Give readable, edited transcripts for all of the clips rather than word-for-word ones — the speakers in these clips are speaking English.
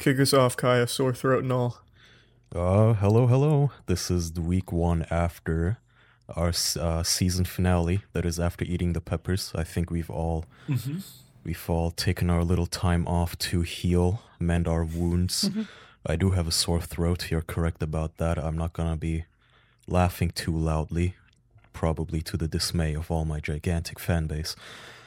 Kick us off, Kaya, sore throat and all. Hello. This is the week one after our season finale. That is after eating the peppers. I think we've all taken our little time off to heal, mend our wounds. I do have a sore throat. You're correct about that. I'm not gonna be laughing too loudly, probably to the dismay of all my gigantic fan base.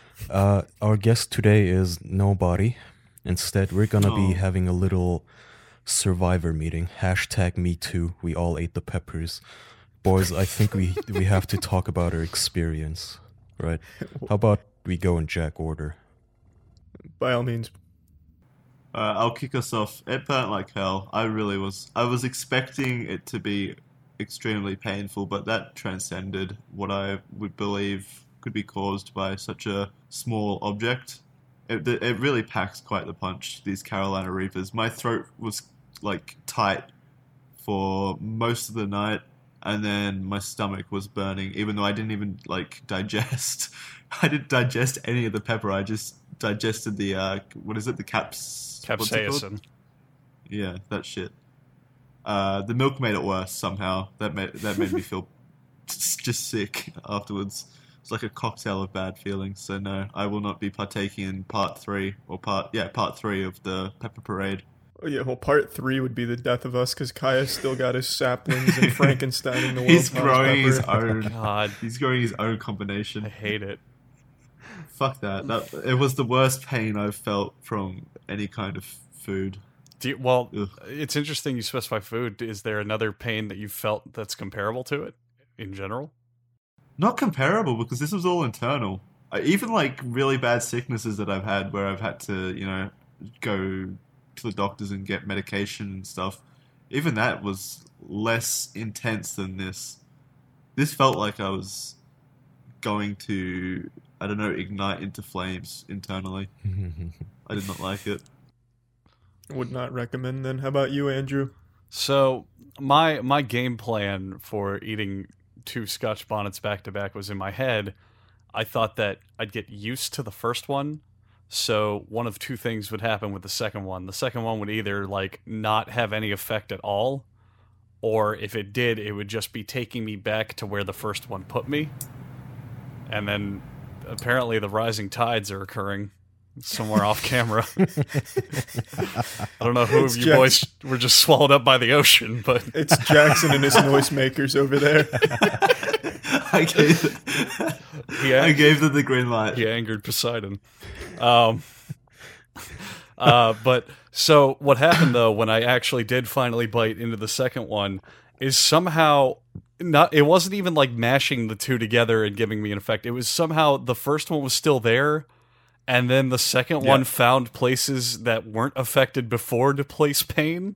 Our guest today is nobody. Instead, we're gonna be having a little survivor meeting. Hashtag me too. We all ate the peppers. Boys, I think we have to talk about our experience, right? How about we go in Jack order? By all means. I'll kick us off. It burnt like hell. I was expecting it to be extremely painful, but that transcended what I would believe could be caused by such a small object. It really packs quite the punch, these Carolina Reapers. My throat was like tight for most of the night, and then my stomach was burning, even though I didn't even digest. I didn't digest any of the pepper. I just digested the what is it? The capsaicin. Yeah, that shit. The milk made it worse somehow. That made me feel just sick afterwards. It's like a cocktail of bad feelings. So no, I will not be partaking in part three of the Pepper Parade. Oh yeah, well, part 3 would be the death of us because Kaya's still got his saplings and Frankenstein in the world. He's growing his Oh, own. God, He's growing his own combination. I hate it. Fuck that. It was the worst pain I've felt from any kind of food. Ugh. It's interesting you specify food. Is there another pain that you felt that's comparable to it in general? Not comparable, because this was all internal. Even really bad sicknesses that I've had where I've had to, go to the doctors and get medication and stuff. Even that was less intense than this. This felt like I was going to, I don't know, ignite into flames internally. I did not like it. Would not recommend then. How about you, Andrew? So my game plan for eating 2 Scotch bonnets back to back was in my head. I thought that I'd get used to the first one, so one of 2 things would happen with the second one. The second one would either not have any effect at all, or if it did, it would just be taking me back to where the first one put me. And then apparently the rising tides are occurring somewhere off camera. I don't know who of you boys were just swallowed up by the ocean, but It's Jackson and his noisemakers over there. I gave them the green light. he angered Poseidon. But so what happened though when I actually did finally bite into the second one is somehow it wasn't even like mashing the 2 together and giving me an effect. It was somehow the first one was still there, and then the second one found places that weren't affected before to place pain.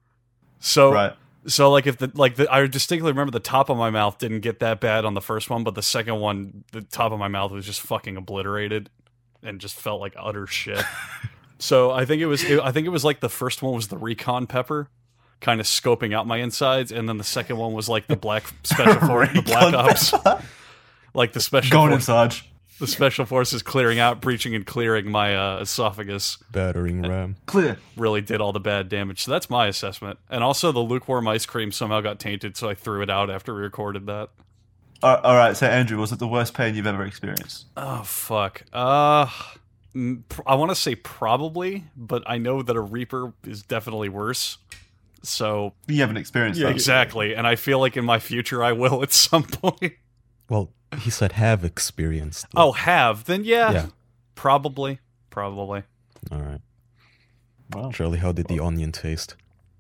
So Right. So I distinctly remember the top of my mouth didn't get that bad on the first one, but the second one, the top of my mouth was just fucking obliterated and just felt like utter shit. So I think it was like the first one was the recon pepper, kind of scoping out my insides, and then the second one was like the black special force, the black ops, like the special Going force, inside. the special forces clearing out, breaching and clearing my esophagus. Battering ram. Clear. Really did all the bad damage. So that's my assessment. And also the lukewarm ice cream somehow got tainted, so I threw it out after we recorded that. All right, so Andrew, was it the worst pain you've ever experienced? Oh, fuck. I want to say probably, but I know that a Reaper is definitely worse. So You haven't experienced Yeah, that. exactly, and I feel like in my future I will at some point. Well, he said have experienced. Oh, have? Then yeah. Yeah. Probably. All right. Wow. Charlie, how did the onion taste?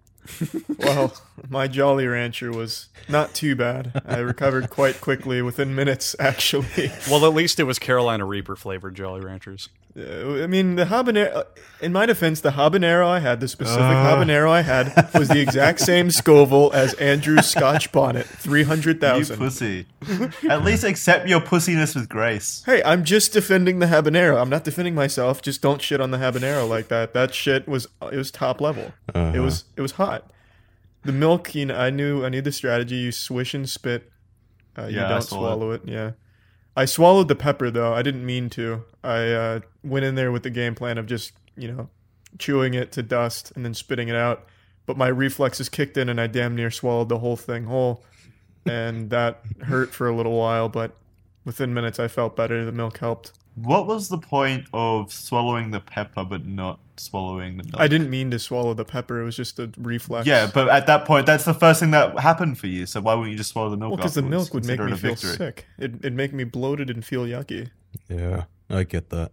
Well, my Jolly Rancher was not too bad. I recovered quite quickly, within minutes, actually. Well, at least it was Carolina Reaper flavored Jolly Ranchers. I mean, the habanero. In my defense, the habanero I had, the specific habanero I had, was the exact same Scoville as Andrew's Scotch bonnet, You 300,000. pussy. At least accept your pussiness with grace. Hey, I'm just defending the habanero. I'm not defending myself. Just don't shit on the habanero like that. That shit was top level. It was hot. The milk, I knew the strategy. You swish and spit. You Yeah, I don't saw swallow it. Yeah. I swallowed the pepper though. I didn't mean to. I went in there with the game plan of just, chewing it to dust and then spitting it out. But my reflexes kicked in and I damn near swallowed the whole thing whole. And that hurt for a little while, but within minutes I felt better. The milk helped. What was the point of swallowing the pepper but not swallowing the milk? I didn't mean to swallow the pepper. It was just a reflex. Yeah, but at that point, that's the first thing that happened for you. So why wouldn't you just swallow the milk? Well, because the afterwards, milk would make consider me it a feel victory? sick. It'd make me bloated and feel yucky. Yeah, I get that.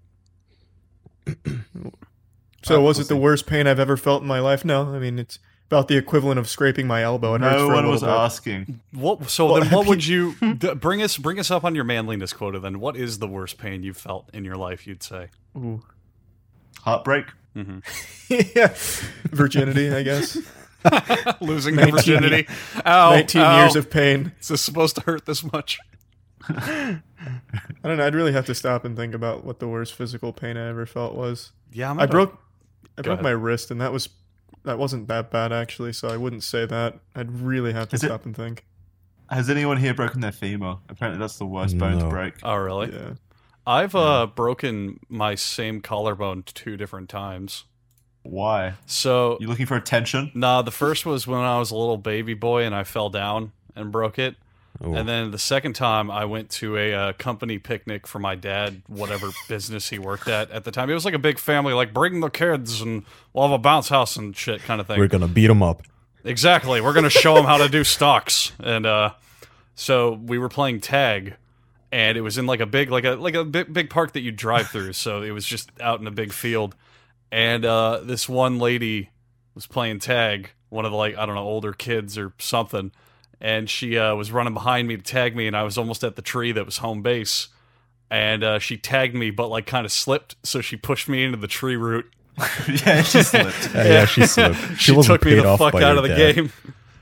So was it the worst pain I've ever felt in my life? No. I mean, it's about the equivalent of scraping my elbow. It hurts No for a one little was bit. asking. What would you bring us up on your manliness quota then? What is the worst pain you've felt in your life, you'd say? Ooh. Heartbreak. Yeah. Virginity, I guess. Losing your virginity. Ow, 19 years of pain. Is this supposed to hurt this much? I don't know. I'd really have to stop and think about what the worst physical pain I ever felt was. Yeah, I broke ahead. my wrist, and that wasn't that bad actually. So I wouldn't say that. I'd really have to stop and think. Has anyone here broken their femur? Apparently, that's the worst bone to No. break. Oh, really? Yeah. I've broken my same collarbone 2 different times. Why? So, You looking for attention? nah, the first was when I was a little baby boy and I fell down and broke it. Oh. And then the second time I went to a company picnic for my dad, whatever business he worked at the time. It was like a big family, like bring the kids and we'll have a bounce house and shit kind of thing. We're gonna beat them up. Exactly. We're going to show them how to do stocks. And so we were playing tag, and it was in like a big big park that you drive through. So it was just out in a big field. And this one lady was playing tag, one of the older kids or something. And she was running behind me to tag me, and I was almost at the tree that was home base. And she tagged me, but kind of slipped, so she pushed me into the tree root. Yeah, she slipped. Yeah, she slipped. She wasn't took me paid the off fuck by out your of the dad. game.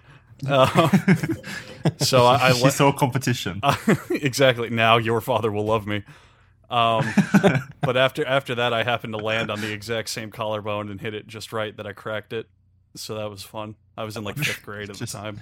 So I She saw competition. exactly. Now your father will love me. But after that, I happened to land on the exact same collarbone and hit it just right that I cracked it. So that was fun. I was in 5th grade at the time.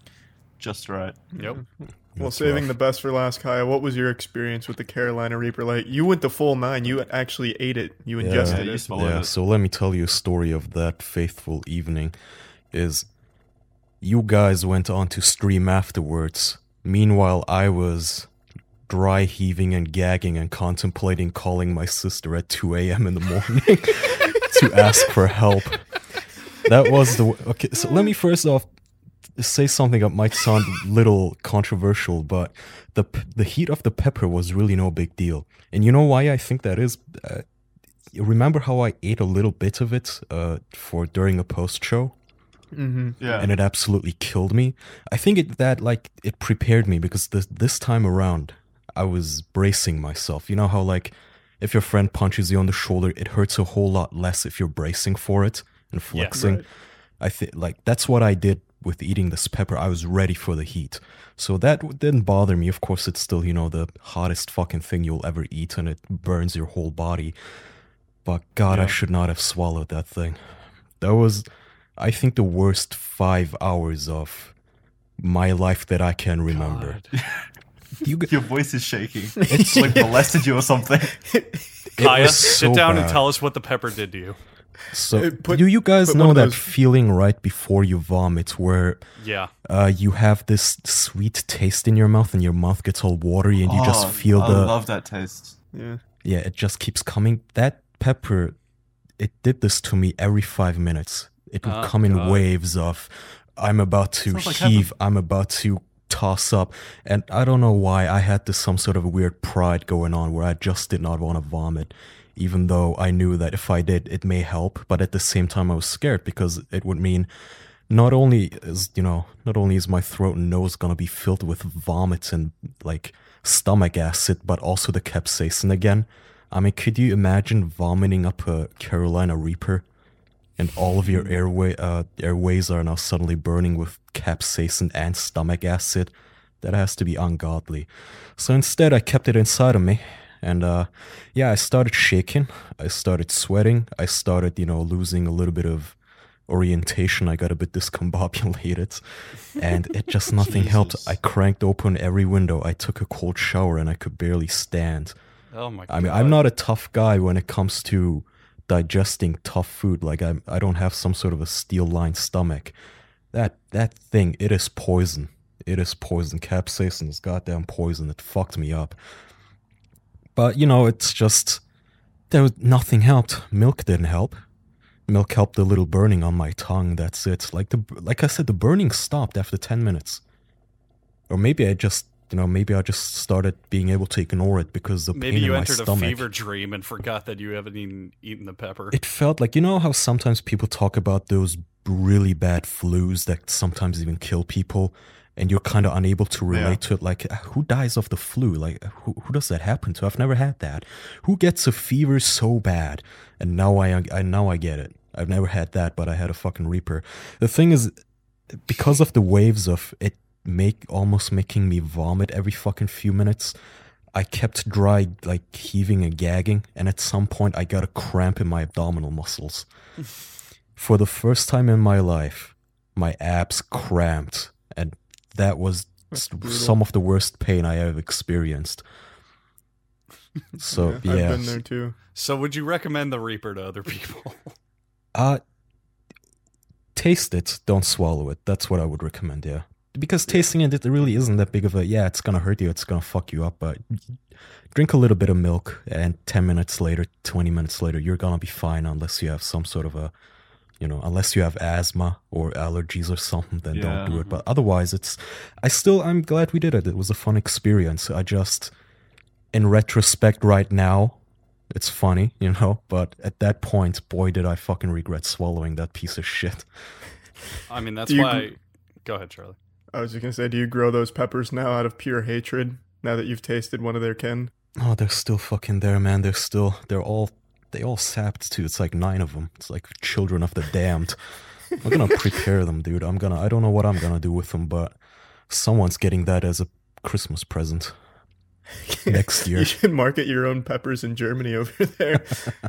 Just right. Yep. Well, That's saving rough. the best for last, Kaya. What was your experience with the Carolina Reaper? Like, you went the full 9. You actually ate it. You Yeah. ingested Yeah, you it. swallowed Yeah, it. so let me tell you a story of that faithful evening. Is you guys went on to stream afterwards. Meanwhile, I was dry heaving and gagging and contemplating calling my sister at 2 a.m. in the morning to ask for help. That was the... Okay, so let me first off say something that might sound a little controversial, but the heat of the pepper was really no big deal. And you know why I think that is? You remember how I ate a little bit of it for during a post show? Yeah. And it absolutely killed me. I think it prepared me because this time around I was bracing myself. You know how if your friend punches you on the shoulder, it hurts a whole lot less if you're bracing for it and flexing. right. I think that's what I did with eating this pepper. I was ready for the heat. So that didn't bother me. Of course, it's still, the hottest fucking thing you'll ever eat, and it burns your whole body. But God, I should not have swallowed that thing. That was, I think, the worst 5 hours of my life that I can remember. Your voice is shaking. It's like molested you or something. Kaya, was sit so down and bad. tell us what the pepper did to you. So, Put- do you guys put know one of that those- feeling right before you vomit where Yeah. you have this sweet taste in your mouth and your mouth gets all watery and you just feel I the... love that taste. Yeah. Yeah, it just keeps coming. That pepper, it did this to me every 5 minutes. It would come in God. waves of, I'm about to Sounds like heave, I'm about to toss up. And I don't know why I had this some sort of weird pride going on where I just did not want to vomit, even though I knew that if I did, it may help. But at the same time, I was scared because it would mean not only is my throat and nose gonna be filled with vomit and stomach acid, but also the capsaicin again. I mean, could you imagine vomiting up a Carolina Reaper and all of your airways are now suddenly burning with capsaicin and stomach acid? That has to be ungodly. So instead, I kept it inside of me. And I started shaking. I started sweating. I started, losing a little bit of orientation. I got a bit discombobulated. And it just nothing helped. Jesus. I cranked open every window. I took a cold shower and I could barely stand. Oh my god. I mean, I'm not a tough guy when it comes to digesting tough food. Like I don't have some sort of a steel-lined stomach. That thing, it is poison. It is poison. Capsaicin is goddamn poison. It fucked me up. But it's just nothing helped. Milk didn't help. Milk helped a little burning on my tongue. That's it. Like I said, the burning stopped after 10 minutes. Or maybe I just started being able to ignore it because the pain in my stomach. Maybe you entered a fever dream and forgot that you haven't even eaten the pepper. It felt like, how sometimes people talk about those really bad flus that sometimes even kill people, and you're kind of unable to relate to it. Like, who dies of the flu? Like, who does that happen to? I've never had that. Who gets a fever so bad? And now I get it. I've never had that, but I had a fucking Reaper. The thing is, because of the waves of it almost making me vomit every fucking few minutes, I kept dry, like heaving and gagging, and at some point I got a cramp in my abdominal muscles. For the first time in my life, my abs cramped, and that was some of the worst pain I have experienced. So yeah, I've been there too. So would you recommend the Reaper to other people? Taste it, don't swallow it. That's what I would recommend, yeah. Because tasting it really isn't that big of a, it's gonna hurt you, it's gonna fuck you up, but drink a little bit of milk, and 10 minutes later, 20 minutes later, you're gonna be fine, unless you have some sort of a, unless you have asthma or allergies or something, then don't do it. But otherwise, I'm glad we did it. It was a fun experience. I just, in retrospect right now, it's funny, but at that point, boy, did I fucking regret swallowing that piece of shit. I mean, that's why... Go ahead, Charlie. I was just going to say, do you grow those peppers now out of pure hatred, now that you've tasted one of their kin? Oh, they're still fucking there, man. They all sapped too. It's like 9 of them. It's like children of the damned. I'm going to prepare them, dude. I don't know what I'm going to do with them, but someone's getting that as a Christmas present. Next year. You should market your own peppers in Germany over there.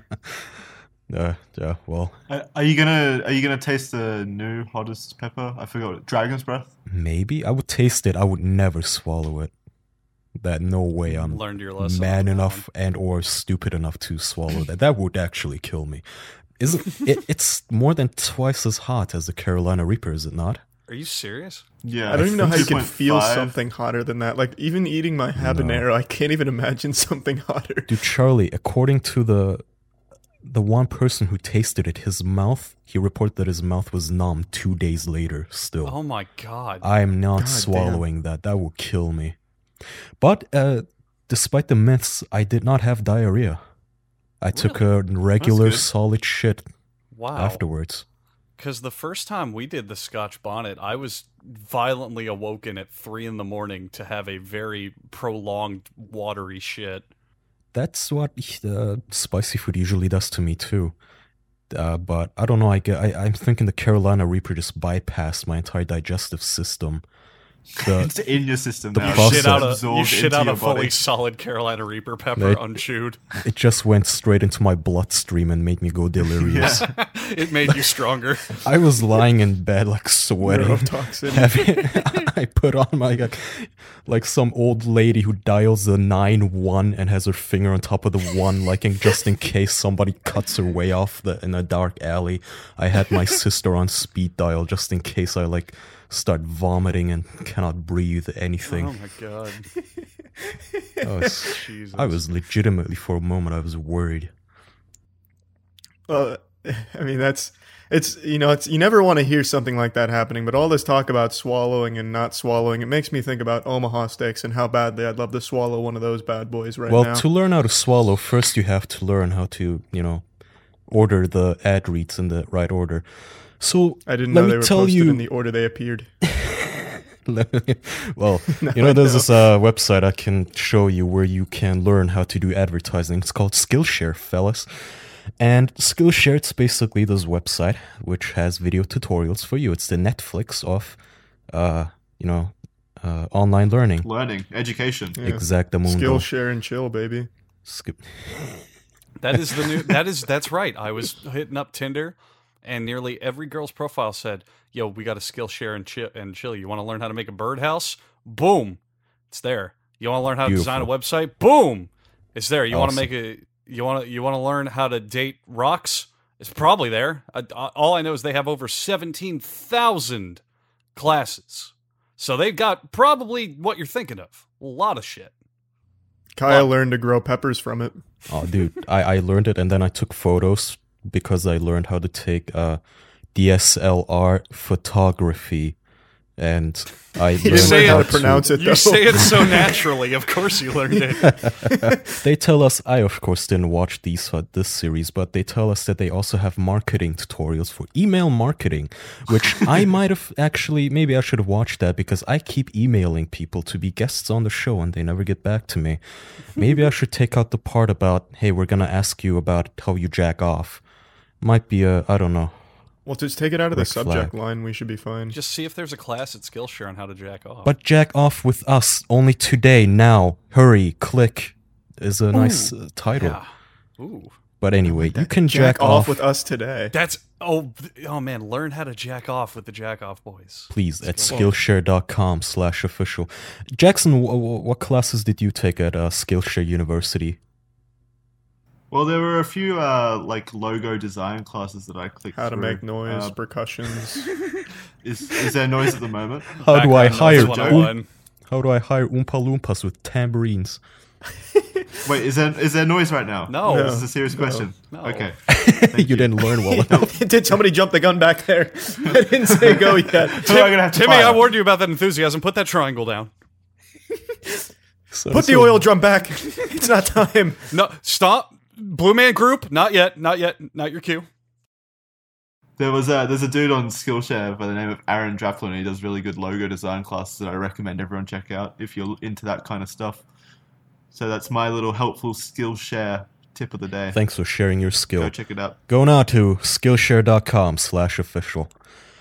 Yeah, well. Are you gonna taste the new hottest pepper? I forgot. Dragon's Breath? Maybe. I would taste it. I would never swallow it. That no way I'm learned your lesson man enough and or stupid enough to swallow that. That would actually kill me. It's more than twice as hot as the Carolina Reaper, is it not? Are you serious? Yeah. I don't even know how you can feel 2.5. something hotter than that. Like, even eating my habanero, I can't even imagine something hotter. Dude, Charlie, according to the one person who tasted it, he reported that his mouth was numb 2 days later still. Oh my God. I am not swallowing that. That will kill me. But despite the myths, I did not have diarrhea. I took a regular solid shit afterwards. Because the first time we did the Scotch bonnet, I was violently awoken at 3 a.m. to have a very prolonged watery shit. That's what spicy food usually does to me too. But I don't know. I'm thinking the Carolina Reaper just bypassed my entire digestive system. It's in your system now. You shit out a fully solid Carolina Reaper pepper unchewed. It just went straight into my bloodstream and made me go delirious. Yeah. It made you stronger. I was lying in bed like sweating. I put on my like some old lady who dials the 9-1 and has her finger on top of the 1, like just in case somebody cuts her way off in a dark alley. I had my sister on speed dial just in case I start vomiting and cannot breathe anything. Oh my God. I was legitimately, for a moment, I was worried. Well, I mean, it's you never want to hear something like that happening, but all this talk about swallowing and not swallowing, it makes me think about Omaha steaks and how badly I'd love to swallow one of those bad boys now. Well, to learn how to swallow, first you have to learn how to, order the ad reads in the right order. So I didn't know they were posted in the order they appeared. Well, there's this website I can show you where you can learn how to do advertising. It's called Skillshare, fellas. And Skillshare, it's basically this website which has video tutorials for you. It's the Netflix of, online learning. Learning, education. Yeah. Exactamundo. Skillshare and chill, baby. That is the new. That's right. I was hitting up Tinder, and nearly every girl's profile said, "Yo, we got a Skillshare and chill. You want to learn how to make a birdhouse? Boom, it's there. You want to learn how to design a website? Boom, it's there. You want to make You want to learn how to date rocks? It's probably there. All I know is they have over 17,000 classes. So they've got probably what you're thinking of. A lot of shit. Kaya learned to grow peppers from it. Oh, dude, I learned it, and then I took photos because I learned how to take DSLR photography, and I You learned didn't learn how to to pronounce it, though. You say it so naturally. Of course you learned it. They tell us, I of course didn't watch this series, but they tell us that they also have marketing tutorials for email marketing, which I might have actually, maybe I should have watched that because I keep emailing people to be guests on the show and they never get back to me. Maybe I should take out the part about, hey, we're going to ask you about how you jack off. Might be I don't know. Well, just take it out of the Red subject flag. line. We should be fine. Just see if there's a class at Skillshare on how to jack off. But jack off with us only today, now. Hurry, click is a nice title. Yeah. Ooh. But anyway, you can jack off off with us today. That's oh man, learn how to jack off with the Jack Off Boys. please at Skillshare.com/official. Jackson, what classes did you take at Skillshare University? Well, there were a few like logo design classes that I clicked How to through. make noise, percussions. Is there noise at the moment? How do I hire Background noise 101. How do I hire Oompa Loompas with tambourines? Wait, is there noise right now? No. This is a serious question. No. Okay. You didn't learn well enough. Did somebody jump the gun back there? I didn't say go yet. Who am I gonna have to Timmy, fire? I warned you about that enthusiasm. Put that triangle down. Put the oil drum back. It's not time. No, stop. Blue Man Group, not yet, not your cue. There's a dude on Skillshare by the name of Aaron Draplin. He does really good logo design classes that I recommend everyone check out if you're into that kind of stuff. So that's my little helpful Skillshare tip of the day. Thanks for sharing your skill. Go check it out. Go now to Skillshare.com/official.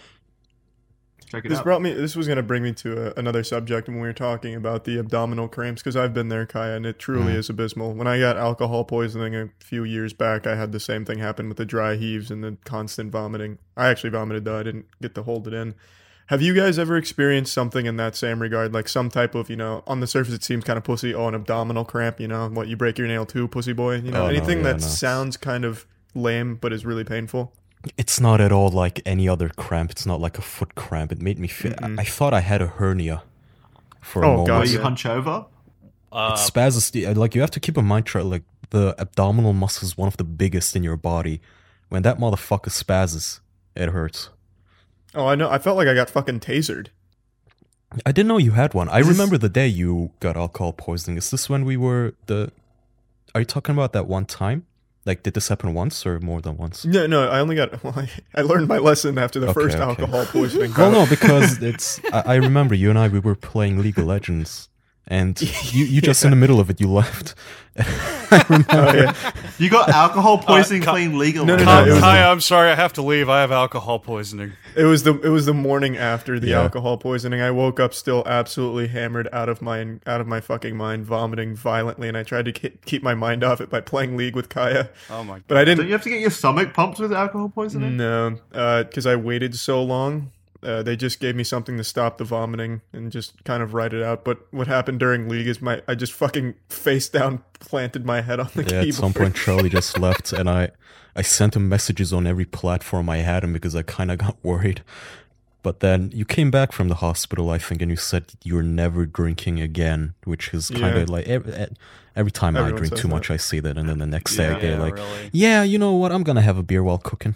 Check it This out. was going to bring me to another subject when we were talking about the abdominal cramps, because I've been there, Kaya, and it truly is abysmal. When I got alcohol poisoning a few years back, I had the same thing happen with the dry heaves and the constant vomiting. I actually vomited, though. I didn't get to hold it in. Have you guys ever experienced something in that same regard, like some type of, on the surface it seems kind of pussy, an abdominal cramp, what, you break your nail too, pussy boy? Anything that sounds kind of lame but is really painful? It's not at all like any other cramp. It's not like a foot cramp. It made me feel... I thought I had a hernia for a moment. God, Where you yeah. hunch over? It spazzes. Like, you have to keep in mind, like, the abdominal muscle is one of the biggest in your body. When that motherfucker spazzes, it hurts. Oh, I know. I felt like I got fucking tasered. I didn't know you had one. I remember the day you got alcohol poisoning. Is this when we were Are you talking about that one time? Like, did this happen once or more than once? No, I only got... Well, I learned my lesson after the first okay. alcohol poisoning. Well, no, because it's... I remember you and we were playing League of Legends, and you just in the middle of it, you left. I remember. Oh, yeah. You got alcohol poisoning playing League of No, no, Legends? no, it was Hi, I'm sorry, I have to leave. I have alcohol poisoning. It was the morning after the Yeah. alcohol poisoning. I woke up still absolutely hammered out of my fucking mind, vomiting violently, and I tried to keep my mind off it by playing League with Kaya. Oh my god. But I Don't didn't. you have to get your stomach pumped with alcohol poisoning? No, because I waited so long. They just gave me something to stop the vomiting and just kind of write it out. But what happened during League is I just fucking face down planted my head on the Yeah, keyboard. at some point Charlie just left, and I sent him messages on every platform I had him because I kind of got worried. But then you came back from the hospital, I think, and you said you're never drinking again, which is kind of Yeah. like every time I Everyone drink says too that. much, I say that, and then the next day I Yeah, get like, really. yeah, you know what, I'm gonna have a beer while cooking.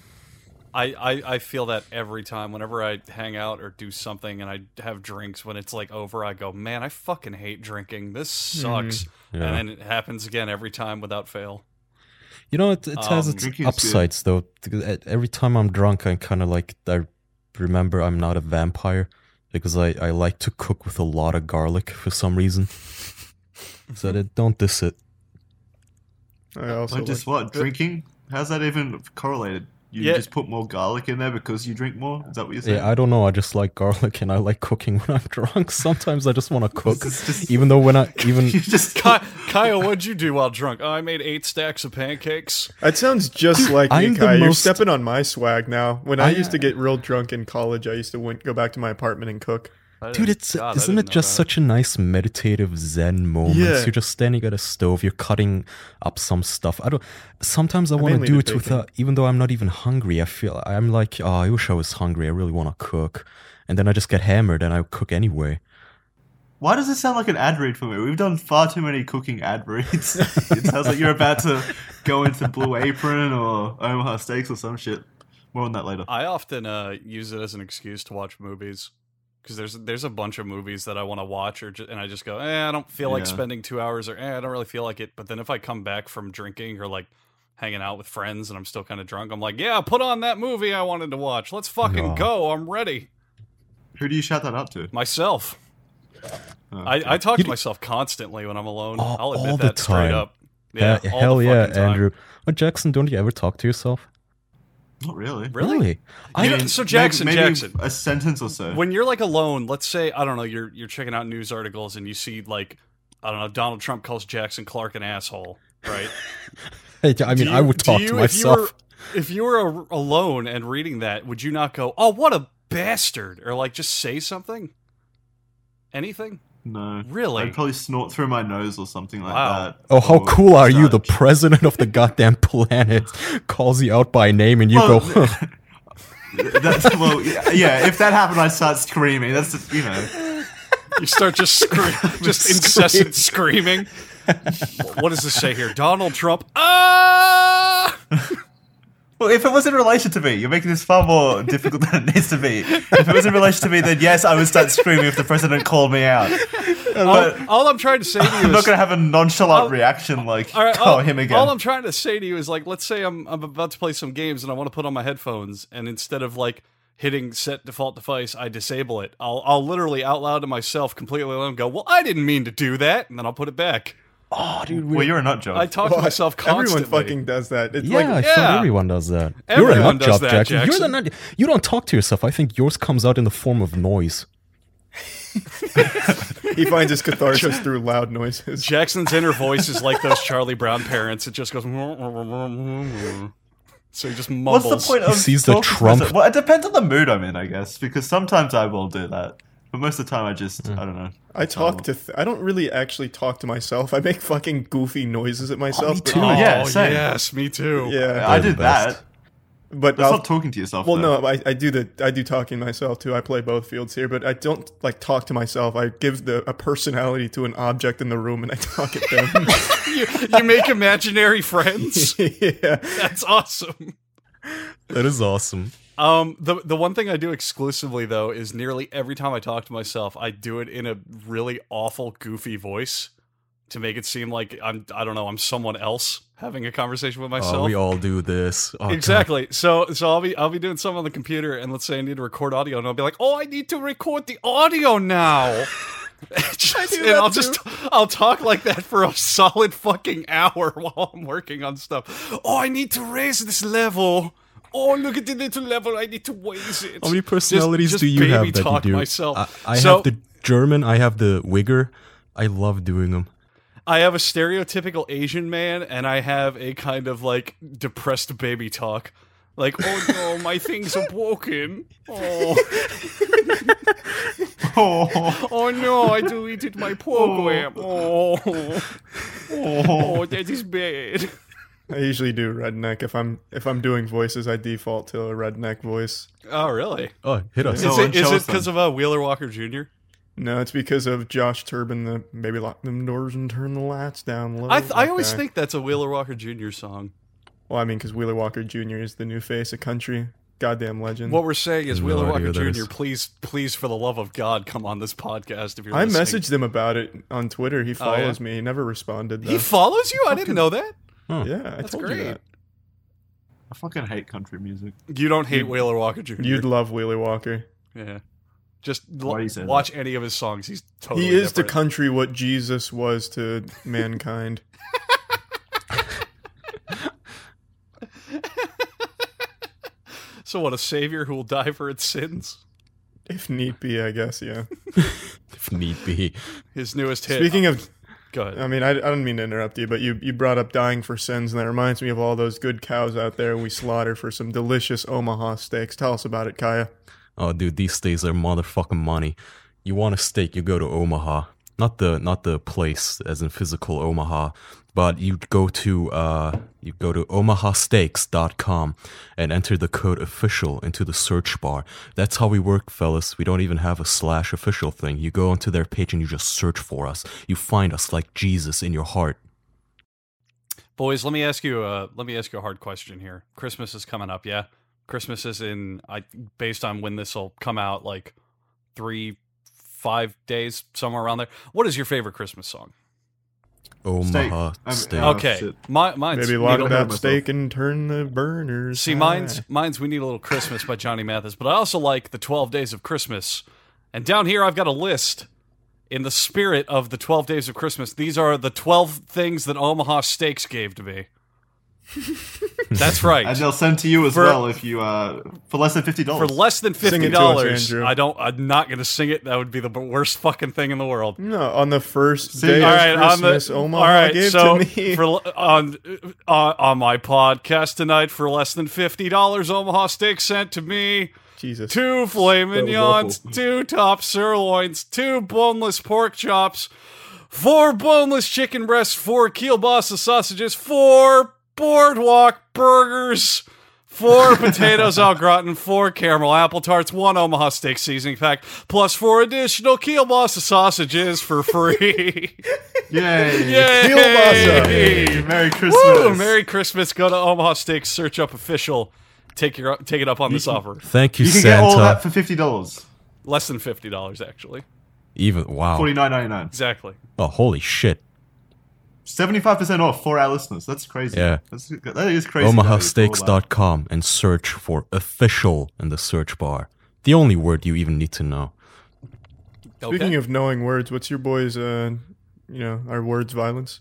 I feel that every time. Whenever I hang out or do something and I have drinks, when it's like over, I go, man, I fucking hate drinking. This sucks. Yeah. And then it happens again every time without fail. You know, it has its Drinking is good. upsides though. Every time I'm drunk, I kind of like I remember I'm not a vampire because I like to cook with a lot of garlic for some reason. So don't diss it. I also Like just like- what? Drinking? How's that even correlated? You Yeah. just put more garlic in there because you drink more? Is that what you're saying? Yeah, I don't know. I just like garlic and I like cooking when I'm drunk. Sometimes I just want to cook, This is just- even though when I even You just Kyle, what'd you do while drunk? Oh, I made 8 stacks of pancakes. That sounds just like me, I'm the Kaya. You're most- stepping on my swag now. When I used to get real drunk in college, I used to go back to my apartment and cook. Dude, isn't it just such a nice meditative Zen moment? Yeah. You're just standing at a stove, you're cutting up some stuff. Sometimes I want to mainly do the it without, even though I'm not even hungry. I'm like, oh, I wish I was hungry. I really want to cook. And then I just get hammered and I cook anyway. Why does it sound like an ad read for me? We've done far too many cooking ad reads. It sounds like you're about to go into Blue Apron or Omaha Steaks or some shit. More on that later. I often use it as an excuse to watch movies. Because there's a bunch of movies that I want to watch, and I just go, I don't feel like spending 2 hours, or I don't really feel like it. But then if I come back from drinking or like hanging out with friends and I'm still kind of drunk, I'm like, yeah, put on that movie I wanted to watch. Let's fucking go. I'm ready. Who do you shout that up to? Myself. Okay. I talk to myself constantly when I'm alone. I'll admit all that the straight time. up. Yeah, all Hell the yeah, fucking time. Andrew. Oh, Jackson, don't you ever talk to yourself? Not really. Really? I mean, So Jackson, maybe Jackson, a sentence or so. when you're like alone, let's say, I don't know, you're checking out news articles and you see like, I don't know, Donald Trump calls Jackson Clark an asshole, right? Hey, I mean, I would talk to myself. If you were alone and reading that, would you not go, oh, what a bastard, or like just say something? Anything? No. Really? I'd probably snort through my nose or something like Wow. that. Oh, how Or cool are you? The such. president of the goddamn planet calls you out by name and you go, huh. Yeah, if that happened, I'd start screaming. That's just, You start just just incessant screaming. What does this say here? Donald Trump. Ah! Well, if it was in relation to me, you're making this far more difficult than it needs to be. If it was in relation to me, then yes, I would start screaming if the president called me out. But All I'm trying to say to you I'm is, not going to have a nonchalant reaction like, all right, oh, him again. all I'm trying to say to you is, like, let's say I'm about to play some games and I want to put on my headphones, and instead of like hitting set default device, I disable it. I'll literally out loud to myself completely alone go, well, I didn't mean to do that, and then I'll put it back. oh, dude. Well, you're a nut job. I talk to myself constantly. Everyone fucking does that. It's Yeah, like, I thought Yeah. everyone does that. Everyone You're a nut does job, that, Jackson. You're the Jackson. nut. You don't talk to yourself. I think yours comes out in the form of noise. he finds his catharsis through loud noises. Jackson's inner voice is like those Charlie Brown parents. It just goes. So he just mumbles. What's the point of sees the talking to Trump- myself? Well, it depends on the mood I'm in, I guess, because sometimes I will do that. But most of the time, I just, I don't know. I talk to. I don't really actually talk to myself. I make fucking goofy noises at myself. me but- too. Oh, Yeah, same. yes, me too. Yeah, I the did best. that. but That's I'll, not talking to yourself. well, though. no, I do talking myself too. I play both fields here, but I don't like talk to myself. I give a personality to an object in the room, and I talk at them. You make imaginary friends. yeah, That's awesome. That is awesome. The one thing I do exclusively though is nearly every time I talk to myself, I do it in a really awful, goofy voice to make it seem like I'm someone else having a conversation with myself. Oh, we all do this. Oh, God. Exactly. So I'll be doing something on the computer, and let's say I need to record audio, and I'll be like, oh, I need to record the audio now. I'll talk like that for a solid fucking hour while I'm working on stuff. Oh, I need to raise this level. Oh, look at the little level. I need to raise it. How many personalities Just do you baby have that talk you do? myself. I So- have the German. I have the Wigger. I love doing them. I have a stereotypical Asian man, and I have a kind of like depressed baby talk. Like, oh no, my things are broken. Oh, oh no, I deleted my program. Oh, that is bad. I usually do redneck. If I'm doing voices, I default to a redneck voice. Oh, really? Oh, hit us. So- Is it show us because of Wheeler Walker Jr.? No, it's because of Josh Turbin. The maybe lock them doors and turn the lights down low. I like always that. think that's a Wheeler Walker Jr. song. Well, I mean, because Wheeler Walker Jr. is the new face of country. Goddamn legend. What we're saying is No Wheeler idea Walker who that Jr., is. please, for the love of God, come on this podcast if you're I listening. messaged him about it on Twitter. He follows me. He never responded, though. He follows you? I didn't know that. Yeah, I told great. you that. I fucking hate country music. You don't hate Wheeler Walker Jr. You'd love Wheeler Walker. Yeah. Just Why do you say watch any of his songs. He's totally He is to different. country what Jesus was to mankind. So what, a savior who will die for its sins? If need be, I guess, yeah. If need be. His newest hit. Speaking of, Go ahead. I mean, I don't mean to interrupt you, but you brought up dying for sins, and that reminds me of all those good cows out there we slaughter for some delicious Omaha steaks. Tell us about it, Kaya. Oh, dude, these days are motherfucking money. you want a steak, you go to Omaha. Not the place as in physical Omaha, but you go to omahasteaks.com and enter the code official into the search bar. That's how we work, fellas. We don't even have a /official thing. You go onto their page and you just search for us. You find us like Jesus in your heart. Boys, let me ask you a hard question here. Christmas is coming up, yeah? Christmas is based on when this will come out, like 3-5 days, somewhere around there. What is your favorite Christmas song? Omaha Steak. Okay, mine's Maybe lock that steak and turn the burners. See, mine's We Need a Little Christmas by Johnny Mathis, but I also like the 12 Days of Christmas. And down here I've got a list in the spirit of the 12 Days of Christmas. These are the 12 things that Omaha Steaks gave to me. That's right. And they'll send to you as well if you for less than $50. For less than $50, I'm not going to sing it. That would be the worst fucking thing in the world. No, on the first day of Christmas, Omaha gave to me. On my podcast tonight, for less than $50, Omaha Steaks sent to me. Jesus. 2 filet mignons, 2 top sirloins, 2 boneless pork chops, 4 boneless chicken breasts, 4 kielbasa sausages, 4 boardwalk burgers, 4 potatoes au gratin, 4 caramel apple tarts, 1 Omaha Steak seasoning pack, plus 4 additional kielbasa sausages for free. Yay! Yay! Kielbasa! Hey, Merry Christmas! Woo! Merry Christmas! Go to Omaha Steaks, search up official, take it up on this offer. Thank you, You can Santa. get all that for $50. Less than $50, actually. Even wow. $49.99. Exactly. Oh, holy shit. 75% off for our listeners. That's crazy. Yeah. That is crazy. omahasteaks.com and search for official in the search bar. The only word you even need to know. Speaking of knowing words, what's your boys' are words violence?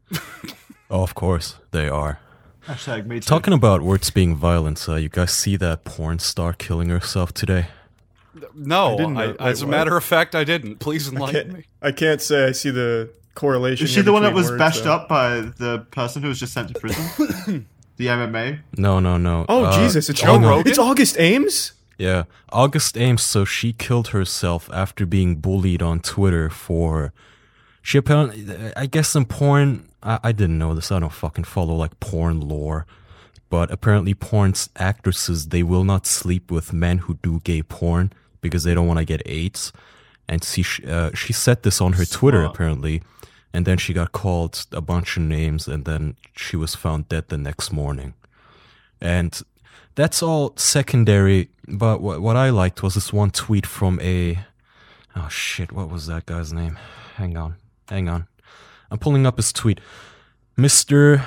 Oh, of course, they are. Hashtag me too. Talking about words being violent, you guys see that porn star killing herself today? No, I didn't know. as a Wait, matter of fact, I didn't. Please enlighten me. I can't say I see the correlation. Is she the one that between was words, bashed though. up by the person who was just sent to prison? The MMA? No. Oh, Jesus, it's hang on. It's August Ames? Yeah, August Ames, so she killed herself after being bullied on Twitter for... She apparently... I guess in porn... I didn't know this, I don't fucking follow, like, porn lore. But apparently porn's actresses, they will not sleep with men who do gay porn because they don't want to get AIDS. And she said this on her Twitter, apparently. And then she got called a bunch of names, and then she was found dead the next morning. And that's all secondary, but what I liked was this one tweet from oh shit, what was that guy's name? Hang on. I'm pulling up his tweet. Mr.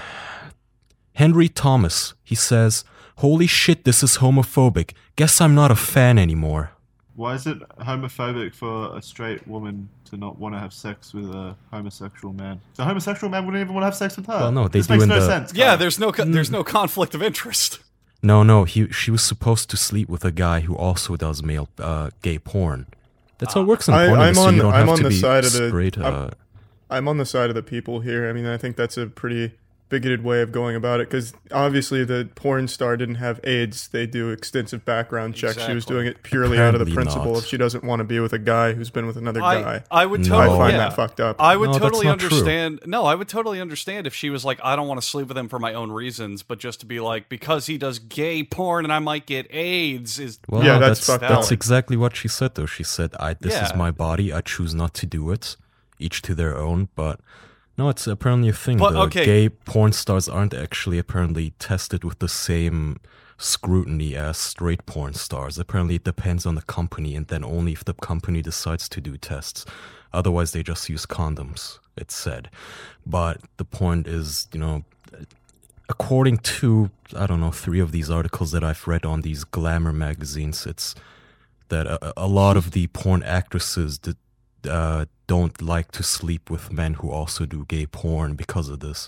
Henry Thomas, he says, "Holy shit, this is homophobic. Guess I'm not a fan anymore." Why is it homophobic for a straight woman to not want to have sex with a homosexual man? The homosexual man wouldn't even want to have sex with her. Well, no, they this do makes in no the- sense. Yeah, there's no conflict of interest. No, she was supposed to sleep with a guy who also does male gay porn. That's how it works in porn. I'm so you don't have on to the be side of the. straight. I'm on the side of the people here. I mean, I think that's a pretty bigoted way of going about it because obviously the porn star didn't have AIDS. They do extensive background checks. She was Exactly. doing it purely out of the Apparently principle not. if she doesn't want to be with a guy who's been with another guy. I would No. totally I find yeah. that fucked up. I would No, that's totally not true. understand. No, I would totally understand if she was like, I don't want to sleep with him for my own reasons, but just to be like, because he does gay porn and I might get AIDS is. Well, Yeah, no, that's that's fucked that's up. exactly what she said, though. She said, "This is Yeah. my body. I choose not to do it. Each to their own." But no, it's apparently a thing. But, The okay. gay porn stars aren't actually apparently tested with the same scrutiny as straight porn stars. Apparently, it depends on the company, and then only if the company decides to do tests. Otherwise, they just use condoms. It's said. But the point is, according to, I don't know, 3 of these articles that I've read on these glamour magazines, it's that a lot of the porn actresses don't like to sleep with men who also do gay porn because of this.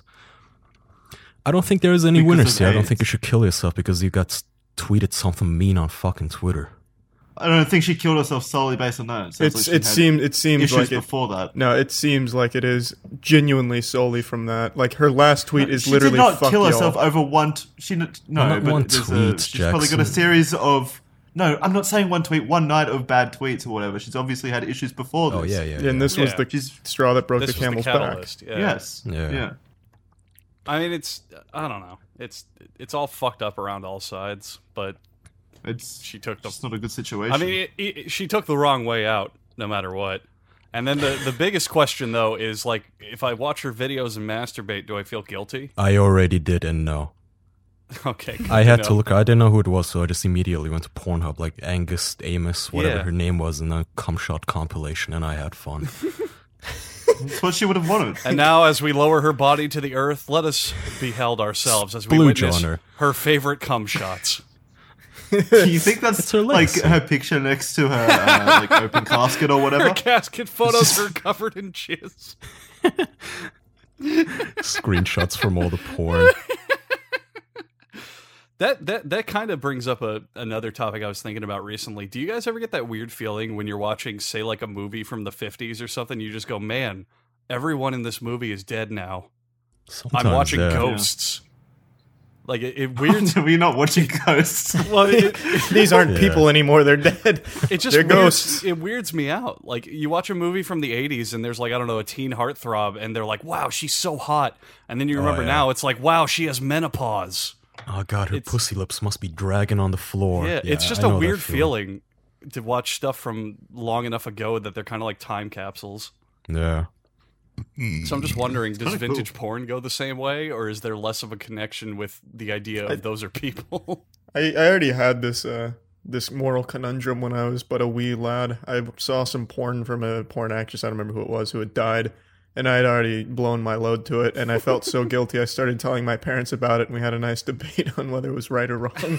I don't think there's any Because winners of here. I don't AIDS. think you should kill yourself because you got tweeted something mean on fucking Twitter. I don't think she killed herself solely based on that. It sounds like she had It seems issues like it. before that. No, it seems like it is genuinely solely from that. Like her last tweet is she literally did not fuck kill y'all. herself over one. No, not but one there's tweet, she's probably got a Jackson. series of No, I'm not saying one tweet, one night of bad tweets or whatever. She's obviously had issues before this. Oh yeah, yeah. And this was Yeah. the straw that broke This the was camel's the back. catalyst. Yeah. Yes. Yeah. I mean, I don't know. It's all fucked up around all sides, but It's she took the. just not a good situation. I mean, she took the wrong way out, no matter what. And then the biggest question though is like, if I watch her videos and masturbate, do I feel guilty? I already did, and no. Okay. I had to look. I didn't know who it was, so I just immediately went to Pornhub, like Angus Amos, whatever Yeah. her name was, and a cum shot compilation, and I had fun. That's what she would have wanted. And now, as we lower her body to the earth, let us beheld ourselves as we Splooge witness on her. her favorite cum shots. You think that's her like legacy. her picture next to her like open casket or Her whatever? casket photos are covered in jizz. Screenshots from all the porn. That kind of brings up another topic I was thinking about recently. Do you guys ever get that weird feeling when you're watching, say, like a movie from the 50s or something? You just go, man, everyone in this movie is dead now. Sometimes, I'm watching yeah. Ghosts. Like, it weirds. We're not watching ghosts. Well, These aren't Yeah. people anymore. They're dead. it just They're weirds, ghosts. it weirds me out. Like, you watch a movie from the 80s and there's like, I don't know, a teen heartthrob, and they're like, wow, she's so hot. And then you remember yeah. now, it's like, wow, she has menopause. Oh god, her It's- pussy lips must be dragging on the floor. Yeah, it's just I a know that weird feeling to watch stuff from long enough ago that they're kind of like time capsules. Yeah. So I'm just wondering, does kinda vintage porn go the same way, or is there less of a connection with the idea of those are people? I already had this moral conundrum when I was but a wee lad. I saw some porn from a porn actress, I don't remember who it was, who had died, and I had already blown my load to it, and I felt so guilty. I started telling my parents about it, and we had a nice debate on whether it was right or wrong.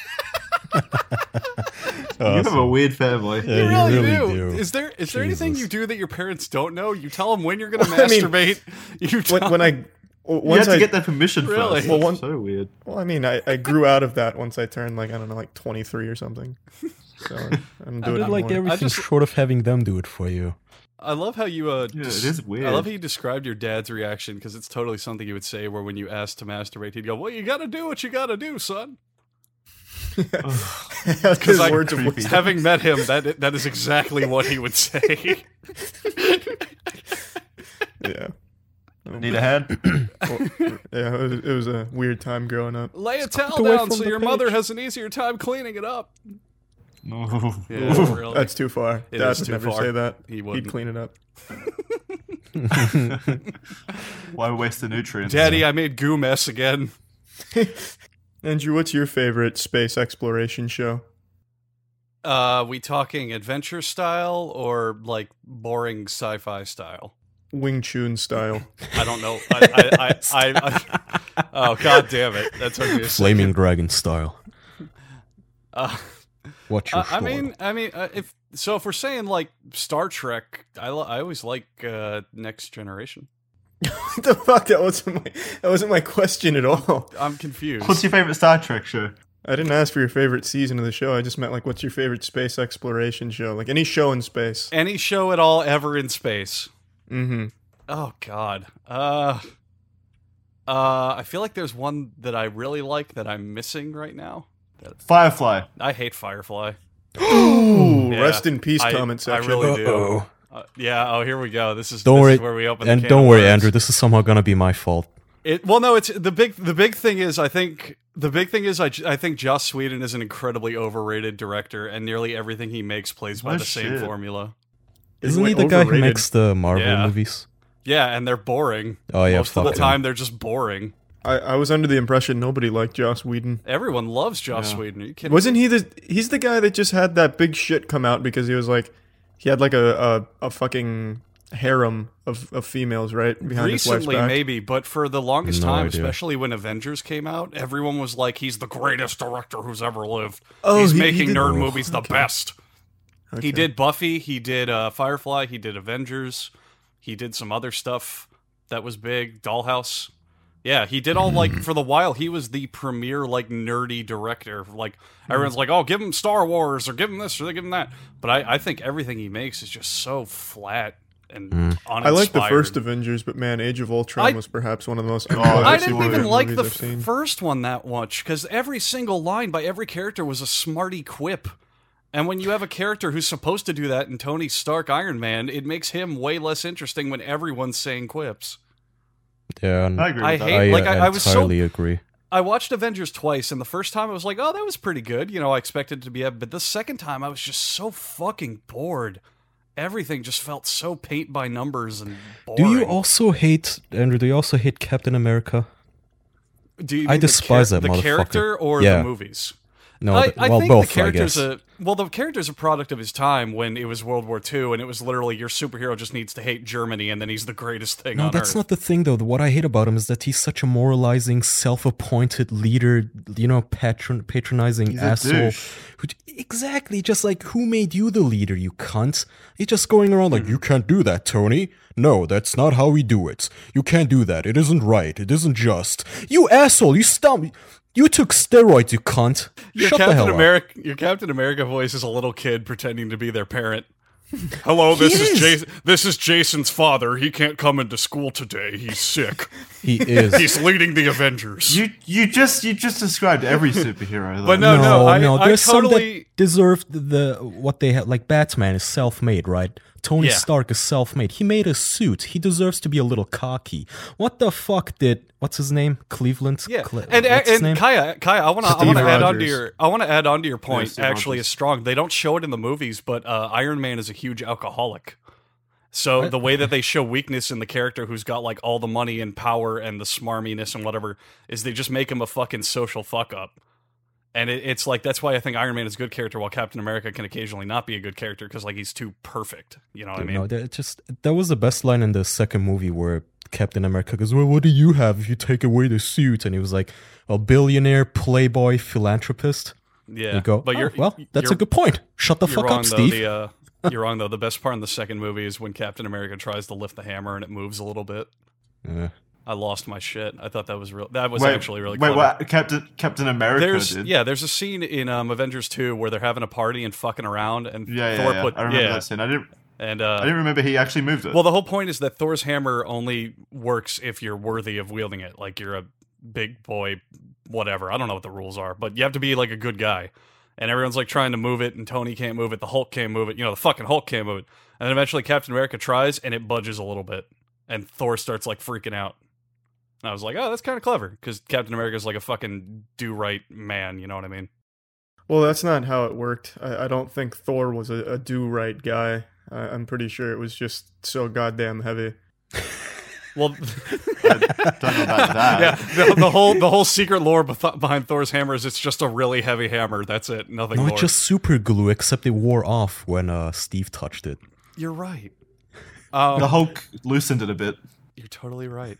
You have a weird family. Yeah, you really do. Is there anything Jesus. you do that your parents don't know? You tell them when you're going to Well, I mean, masturbate. You tell when I You once had to I get their permission Really? first. Well, one- So weird. well, I mean, I grew out of that once I turned like I don't know, like 23 or something. So I don't do I it did like anymore. everything just- short of having them do it for you. I love how you Yeah, it is weird. I love how you described your dad's reaction, because it's totally something you would say where when you asked to masturbate, he'd go, well, you got to do what you got to do, son. His I- words of creepy. wisdom. Having met him, that is exactly what he would say. Yeah. Need a hand? Well, yeah, it was a weird time growing up. Lay a towel away down from so the your mother page. has an easier time cleaning it up. No. Yeah, really. That's too far. It Dad is would too never far. say that. He He'd wouldn't. clean it up. Why waste the nutrients? Daddy, I made goo mess again. Andrew, what's your favorite space exploration show? We talking adventure style or like boring sci-fi style? Wing Chun style. I don't know. Oh, god damn it! That took me a Flaming second. Dragon style. Uh, What's your I mean, if we're saying like Star Trek, I always like Next Generation. What the fuck? That wasn't my question at all. I'm confused. What's your favorite Star Trek show? I didn't ask for your favorite season of the show. I just meant like, what's your favorite space exploration show? Like any show in space. Any show at all ever in space? Mm-hmm. Oh god. I feel like there's one that I really like that I'm missing right now. Firefly. I hate Firefly. Ooh, Yeah, rest in peace, I comment section. really do. Uh-oh. Yeah. Oh, here we go. This is Don't this worry, is where we open. and the can don't of worry, worms. Andrew. This is somehow gonna be my fault. Well, no. It's the big thing is I think I think Joss Whedon is an incredibly overrated director, and nearly everything he makes plays by Oh, the same shit. formula. Isn't he Wait, the guy who overrated? makes the Marvel Yeah. movies? Yeah, and they're boring. Oh yeah, Most of the fuck him. time they're just boring. I was under the impression nobody liked Joss Whedon. Everyone loves Joss Yeah. Whedon. Are you kidding? Wasn't he he's the guy that just had that big shit come out because he was like, he had like a fucking harem of females, right? Behind his Recently, wife's back. maybe, but for the longest No time, idea. especially when Avengers came out, everyone was like, he's the greatest director who's ever lived. Oh, he's he making did- nerd oh, movies the okay. best. Okay. He did Buffy, he did Firefly, he did Avengers, he did some other stuff that was big, Dollhouse. Yeah, he did all, like, for the while, he was the premier, like, nerdy director. Like, everyone's like, oh, give him Star Wars, or give him this, or give him that. But I think everything he makes is just so flat and uninspired. I like the first Avengers, but man, Age of Ultron I- was perhaps one of the most I unpleasant I see didn't what even you're- like movies the I've seen. first one that much, because every single line by every character was a smarty quip. And when you have a character who's supposed to do that in Tony Stark Iron Man, it makes him way less interesting when everyone's saying quips. Yeah, I agree with that. I entirely agree. I watched Avengers twice, and the first time I was like, oh, that was pretty good. You know, I expected it to be, but the second time I was just so fucking bored. Everything just felt so paint by numbers and boring. Do you also hate, Andrew, do you also hate Captain America? I despise that motherfucker. The character or Yeah. the movies? No, I think both, the character's I guess. the character's a product of his time when it was World War II, and it was literally your superhero just needs to hate Germany, and then he's the greatest thing on No, that's Earth. not the thing, though. What I hate about him is that he's such a moralizing, self-appointed leader, you know, patronizing He's a asshole. douche. Exactly, just like, who made you the leader, you cunt? He's just going around like, you can't do that, Tony. No, that's not how we do it. You can't do that. It isn't right. It isn't just. You asshole, you stump. You took steroids, you cunt. Shut the hell up. Your Captain America voice is a little kid pretending to be their parent. Hello, this is Jason. This is Jason's father. He can't come into school today. He's sick. He is. He's leading the Avengers. You just described every superhero. Though. But no, I There's totally. some that deserve what they have. Like Batman is self-made, right? Tony Yeah. Stark is self-made. He made a suit. He deserves to be a little cocky. What the fuck did what's his name? Cleveland. Yeah, what's his name? Kaya, I want to Steve add on to Rogers. your point. Steve Actually, Rogers. is strong. They don't show it in the movies, but Iron Man is a huge alcoholic. So the way that they show weakness in the character who's got like all the money and power and the smarminess and whatever is they just make him a fucking social fuck up. And it's like that's why I think Iron Man is a good character, while Captain America can occasionally not be a good character because like he's too perfect. You know what I mean? No, that was the best line in the second movie where Captain America goes, "Well, what do you have if you take away the suit?" And he was like, "A billionaire, playboy, philanthropist." Yeah, You go, but that's a good point. Shut the fuck wrong, up, though. Steve. You're wrong though. The best part in the second movie is when Captain America tries to lift the hammer and it moves a little bit. Yeah. I lost my shit. I thought that was real. That was Wait, actually really Wait, clever. what? Captain America did? There's a scene in Avengers 2 where they're having a party and fucking around, and Yeah. Thor put I remember that scene. I didn't remember he actually moved it. well, the whole point is that Thor's hammer only works if you're worthy of wielding it. Like you're a big boy, whatever. I don't know what the rules are, but you have to be like a good guy. And everyone's like trying to move it, and Tony can't move it. The Hulk can't move it. You know, the fucking Hulk can't move it. And then eventually Captain America tries, and it budges a little bit, and Thor starts like freaking out. And I was like, oh, that's kind of clever, because Captain America's like a fucking do-right man, you know what I mean? Well, that's not how it worked. I don't think Thor was a do-right guy. I'm pretty sure it was just so goddamn heavy. Well, I don't know about that. yeah, the whole secret lore behind Thor's hammer is it's just a really heavy hammer. That's it, nothing No, more. it's just super glue, except it wore off when Steve touched it. You're right. The Hulk loosened it a bit. You're totally right.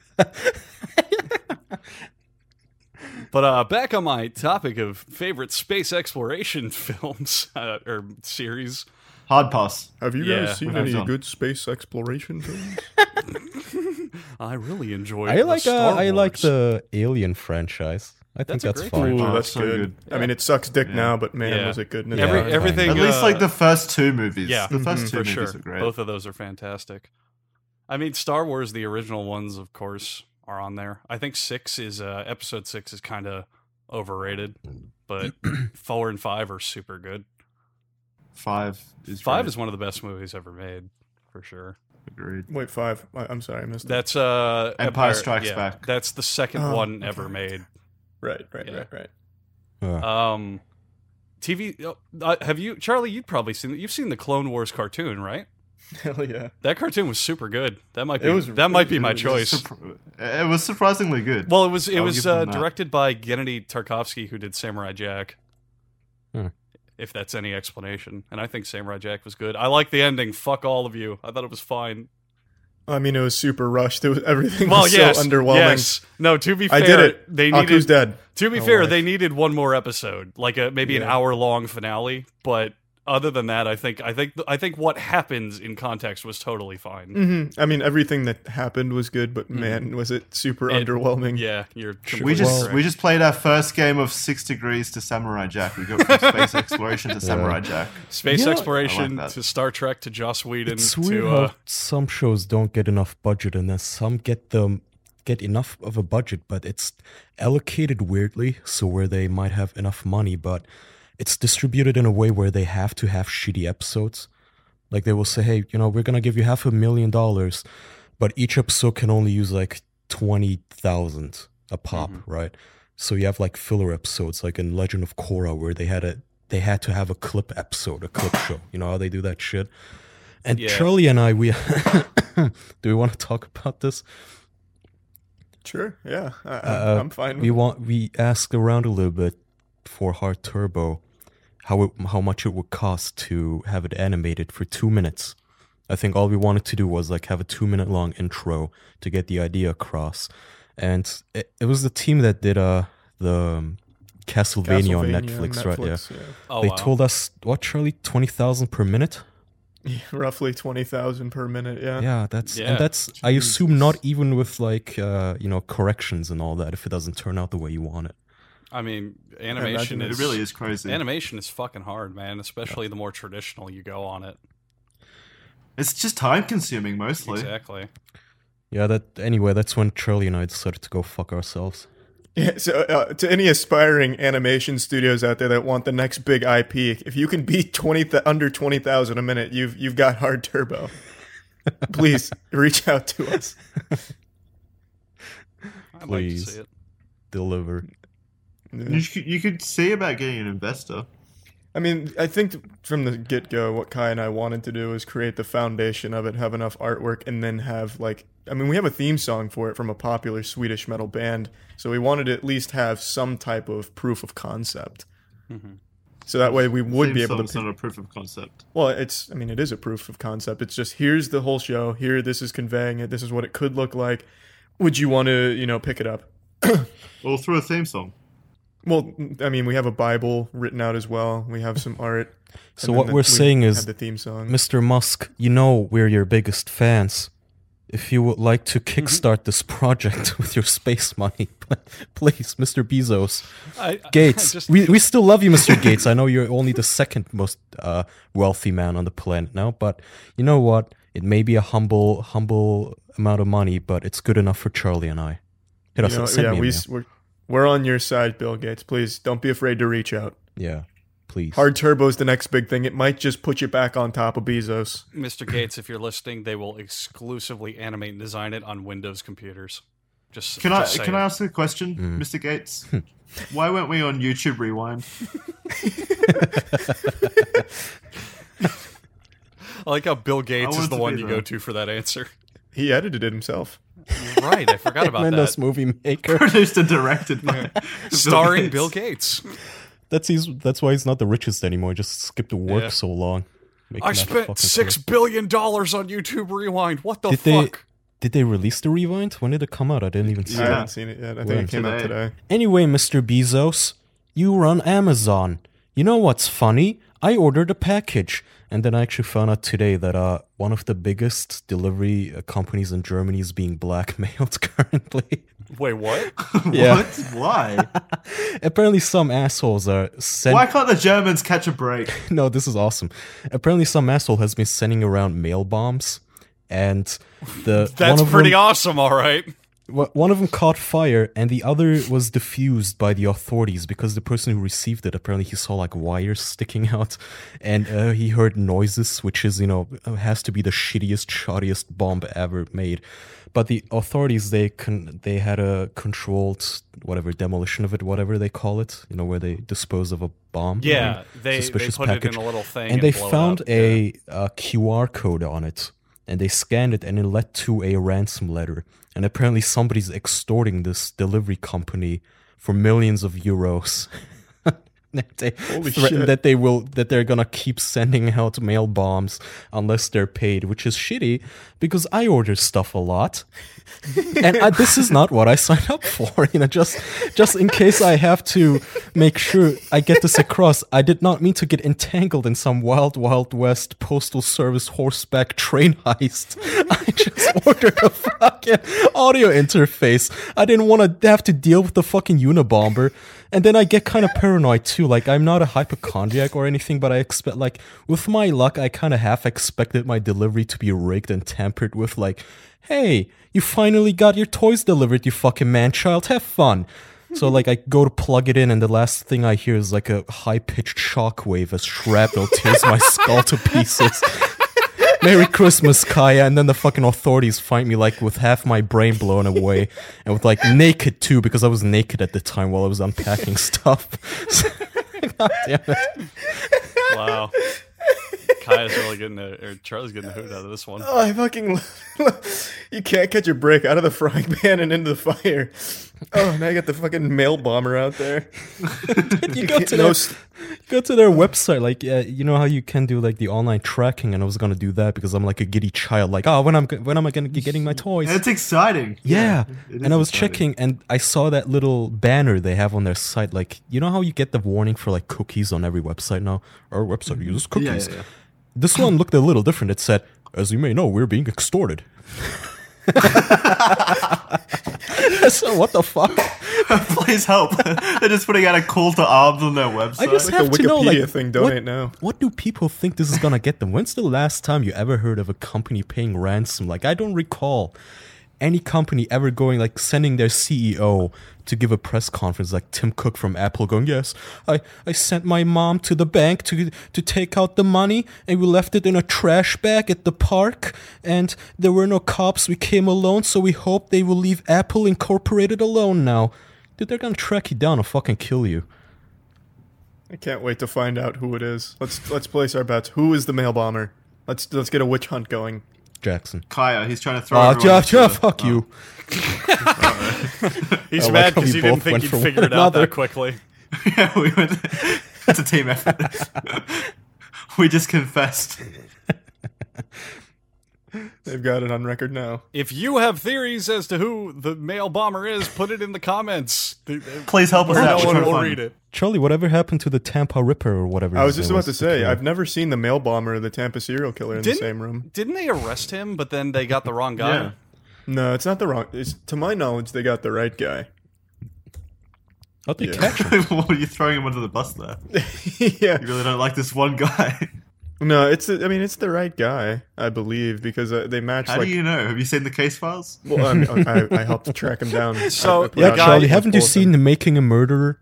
But back on my topic of favorite space exploration films or series. Hard pass. Have you Yeah, guys seen we've any done. good space exploration films? I really enjoyed. I like Star I like Wars. the Alien franchise. I think That's a that's great fine. Ooh, Oh, that's so good. good. I mean, it sucks dick Yeah. now, but man, Yeah. was it good in the Yeah, time. fine. Everything. At least like the first two movies. Yeah. The first two for movies sure. are great. Both of those are fantastic. I mean, Star Wars, the original ones, of course, are on there. I think episode 6 is kind of overrated, but 4 and 5 are super good. 5 is 5 great. is one of the best movies ever made, for sure. Agreed. Wait, 5. I'm sorry, I missed it. That's Empire Strikes Back. That's the second Oh, one okay. ever made. Right. Uh, TV. Have you, Charlie? You've probably seen. You've seen the Clone Wars cartoon, right? Hell yeah. That cartoon was super good. That might be. It was- that might be it my was choice. It was surprisingly good. Well, it was I'll give them that. directed by Gennady Tarkovsky, who did Samurai Jack. Hmm. If that's any explanation, and I think Samurai Jack was good. I like the ending. Fuck all of you. I thought it was fine. I mean, it was super rushed. It was everything Well, was yes, so underwhelming. yes. No, to be fair, I did it. They Aku's needed. dead. To be Oh, fair, wife. they needed one more episode, like maybe an Yeah. hour-long finale. But other than that, I think what happens in context was totally fine. Hmm. I mean, everything that happened was good, but man, was it super It- underwhelming. Yeah, you're. we completely just correct. we just played our first game of 6 Degrees to Samurai Jack. We got from space exploration to Samurai Jack. Space You know, exploration I like that. to Star Trek to Joss Whedon it's weird to how some shows don't get enough budget, and then some get enough of a budget, but it's allocated weirdly, so where they might have enough money, but it's distributed in a way where they have to have shitty episodes. Like they will say, hey, we're gonna give you $500,000, but each episode can only use like 20,000 a pop, right? So you have like filler episodes, like in Legend of Korra, where they had to have a clip episode, a clip show. You know how they do that shit? And Charlie and I, we do we want to talk about this? Sure, yeah, I'm fine. We asked around a little bit for Hard Turbo how much it would cost to have it animated for 2 minutes. I think all we wanted to do was like have a 2-minute long intro to get the idea across. And it was the team that did the Castlevania on Netflix, right? Yeah. Oh, they told us, what, Charlie, 20,000 per minute? Yeah, roughly 20,000 per minute. Yeah. Yeah, that's I assume not even with like corrections and all that if it doesn't turn out the way you want it. I mean, animation it really is crazy. Animation is fucking hard, man, especially the more traditional you go on it. It's just time consuming mostly. Exactly. Yeah, that's when Charlie and I decided to go fuck ourselves. Yeah, so to any aspiring animation studios out there that want the next big IP, if you can beat under 20,000 a minute, you've got Hard Turbo. Please reach out to us. I'd like to see it. Deliver. Yeah. You could see about getting an investor. I mean, I think from the get-go, what Kai and I wanted to do was create the foundation of it, have enough artwork, and then have, we have a theme song for it from a popular Swedish metal band, so we wanted to at least have some type of proof of concept. Mm-hmm. So that way we would be able to... It's not a proof of concept. Well, it is a proof of concept. It's just, here's the whole show, this is conveying it, this is what it could look like. Would you want to, pick it up? Or through a theme song. Well, I mean, we have a Bible written out as well. We have some art. So what we're saying is, the theme song. Mr. Musk, we're your biggest fans. If you would like to kickstart this project with your space money, please, Mr. Bezos, Gates. We still love you, Mr. Gates. I know you're only the second most wealthy man on the planet now, but you know what? It may be a humble amount of money, but it's good enough for Charlie and I. Hit us. Send me a mail. We're on your side, Bill Gates. Please, don't be afraid to reach out. Yeah, please. Hard Turbo's the next big thing. It might just put you back on top of Bezos. Mr. Gates, if you're listening, they will exclusively animate and design it on Windows computers. Can I ask a question, Mr. Gates? Why weren't we on YouTube Rewind? I like how Bill Gates is the one you go to for that answer. He edited it himself. Right, I forgot about that. Movie maker. Produced and directed by starring Bill Gates. That's why he's not the richest anymore. He just skipped to work so long. I spent $6 billion on YouTube Rewind. What the fuck? Did they release the Rewind? When did it come out? I didn't even see it. I haven't seen it yet. I think it came out today. Anyway, Mr. Bezos, you run Amazon. You know what's funny? I ordered a package. And then I actually found out today that one of the biggest delivery companies in Germany is being blackmailed currently. Wait, what? Yeah. What? Why? Apparently some assholes are Why can't the Germans catch a break? No, this is awesome. Apparently some asshole has been sending around mail bombs, and That's pretty awesome, all right. One of them caught fire, and the other was diffused by the authorities because the person who received it, apparently he saw like wires sticking out, and he heard noises, which is, has to be the shittiest, shoddiest bomb ever made. But the authorities, they had a controlled, demolition of it, whatever they call it, where they dispose of a bomb. Yeah, they put package. it in a little thing. And they found a QR code on it, and they scanned it, and it led to a ransom letter. And apparently somebody's extorting this delivery company for millions of euros. They threaten that they're gonna keep sending out mail bombs unless they're paid, which is shitty because I order stuff a lot, and this is not what I signed up for. Just in case I have to make sure I get this across. I did not mean to get entangled in some wild West postal service horseback train heist. I just ordered a fucking audio interface. I didn't want to have to deal with the fucking Unabomber. And then I get kind of paranoid too. Like, I'm not a hypochondriac or anything, but I expect, with my luck, I kind of half expected my delivery to be rigged and tampered with. Like, hey, you finally got your toys delivered, you fucking man-child. Have fun. So like I go to plug it in, and the last thing I hear is like a high-pitched shockwave as shrapnel tears my skull to pieces. Merry Christmas, Kaya. And then the fucking authorities find me like with half my brain blown away, and with like naked too, because I was naked at the time while I was unpacking stuff. God damn it. Wow. Kaya's really getting or Charlie's getting the hoot out of this one. Oh, I fucking... You can't catch a break out of the frying pan and into the fire. Oh, now you got the fucking mail bomber out there. You go to their website, like you know how you can do like the online tracking, and I was gonna do that because I'm like a giddy child, like when am I gonna be getting my toys? It's exciting. Yeah, it and I was exciting. checking, and I saw that little banner they have on their site, like you know how you get the warning for like cookies on every website now. Our website uses cookies. Yeah. This one looked a little different. It said, "As you may know, we're being extorted." So what the fuck? Please help. They're just putting out a call to arms on their website. I just Like a have to know, Wikipedia like, thing, donate now. What do people think this is gonna get them? When's the last time you ever heard of a company paying ransom? Like, I don't recall any company ever going, like, sending their CEO to give a press conference, like Tim Cook from Apple going, yes, I sent my mom to the bank to take out the money, and we left it in a trash bag at the park, and there were no cops, we came alone, so we hope they will leave Apple Incorporated alone now. Dude, they're gonna track you down and fucking kill you. I can't wait to find out who it is. Let's place our bets. Who is the mail bomber? Let's get a witch hunt going. Jackson. Kaya, he's trying to throw Oh, everyone Jeff, into the- fuck you. He's I like mad how because we he didn't both think went you'd for figure one it out another. that quickly. Yeah, we went. It's a team effort. We just confessed. They've got it on record now. If you have theories as to who the mail bomber is, put it in the comments. Please help us No out. We're one trying to will find read him. it. Charlie, whatever happened to the Tampa Ripper or whatever? I was his just name about to say, the I've never seen the mail bomber or the Tampa serial killer in the same room. Didn't they arrest him, but then they got the wrong guy? Yeah. No, it's not the wrong. To my knowledge, they got the right guy. How'd they Yeah. catch him? What are you throwing him under the bus there? Yeah. You really don't like this one guy. No, it's the right guy, I believe, because they match How like. do you know? Have you seen the case files? Well, I, mean, I helped track him down. So, I put yeah, out- guy- Charlie, haven't you bulletin. seen The Making a Murderer?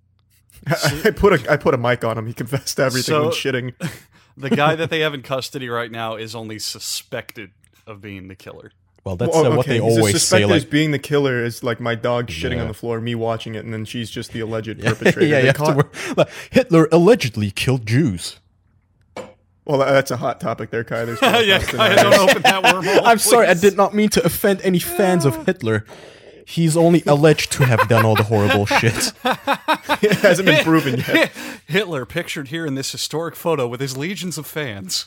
I put a mic on him. He confessed to everything when shitting. The guy that they have in custody right now is only suspected of being the killer. Well, that's Well, what they he's always say. suspected as Like, being the killer is like my dog shitting Yeah. on the floor, me watching it, and then she's just the alleged perpetrator. yeah, They you have caught- to like, Hitler allegedly killed Jews. Well, that's a hot topic there, Kai. There's Yeah, Kaya, don't open that wormhole. I'm sorry, I please. did not mean to offend any fans of Hitler. He's only alleged to have done all the horrible shit. It hasn't been proven yet. Hitler pictured here in this historic photo with his legions of fans.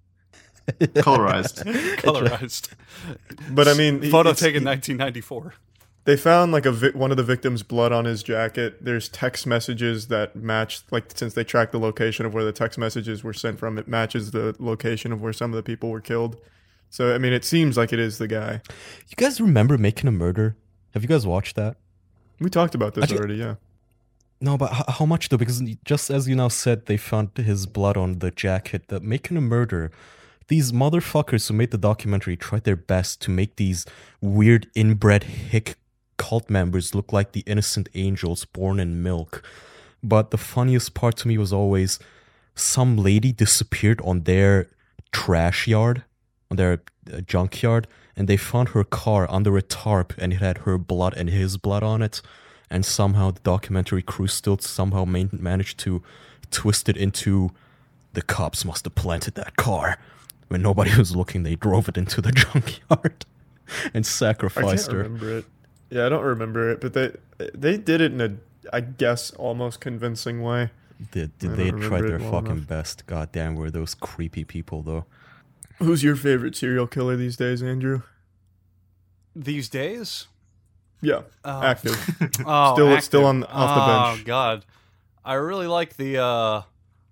Colorized. Colorized. But I mean, Photo it's- taken 1994. They found like one of the victims' blood on his jacket. There's text messages that match, like since they tracked the location of where the text messages were sent from, it matches the location of where some of the people were killed. So I mean, it seems like it is the guy. You guys remember Making a Murder? Have you guys watched that? We talked about this Actually- already, yeah. No, but how much though? Because just as you now said, they found his blood on the jacket. That Making a Murder, these motherfuckers who made the documentary tried their best to make these weird inbred hick cult members look like the innocent angels born in milk. But the funniest part to me was always some lady disappeared on their trash yard, on their junkyard, and they found her car under a tarp, and it had her blood and his blood on it. And somehow the documentary crew still somehow managed to twist it into the cops must have planted that car. When nobody was looking, they drove it into the junkyard and I sacrificed can't her. remember it. Yeah, I don't remember it, but they did it in a, I guess, almost convincing way. They don't tried remember their it well fucking enough. best. God damn, were those creepy people, though. Who's your favorite serial killer these days, Andrew? These days? Yeah, active. Oh, Still active. on off the bench. Oh god, I really like the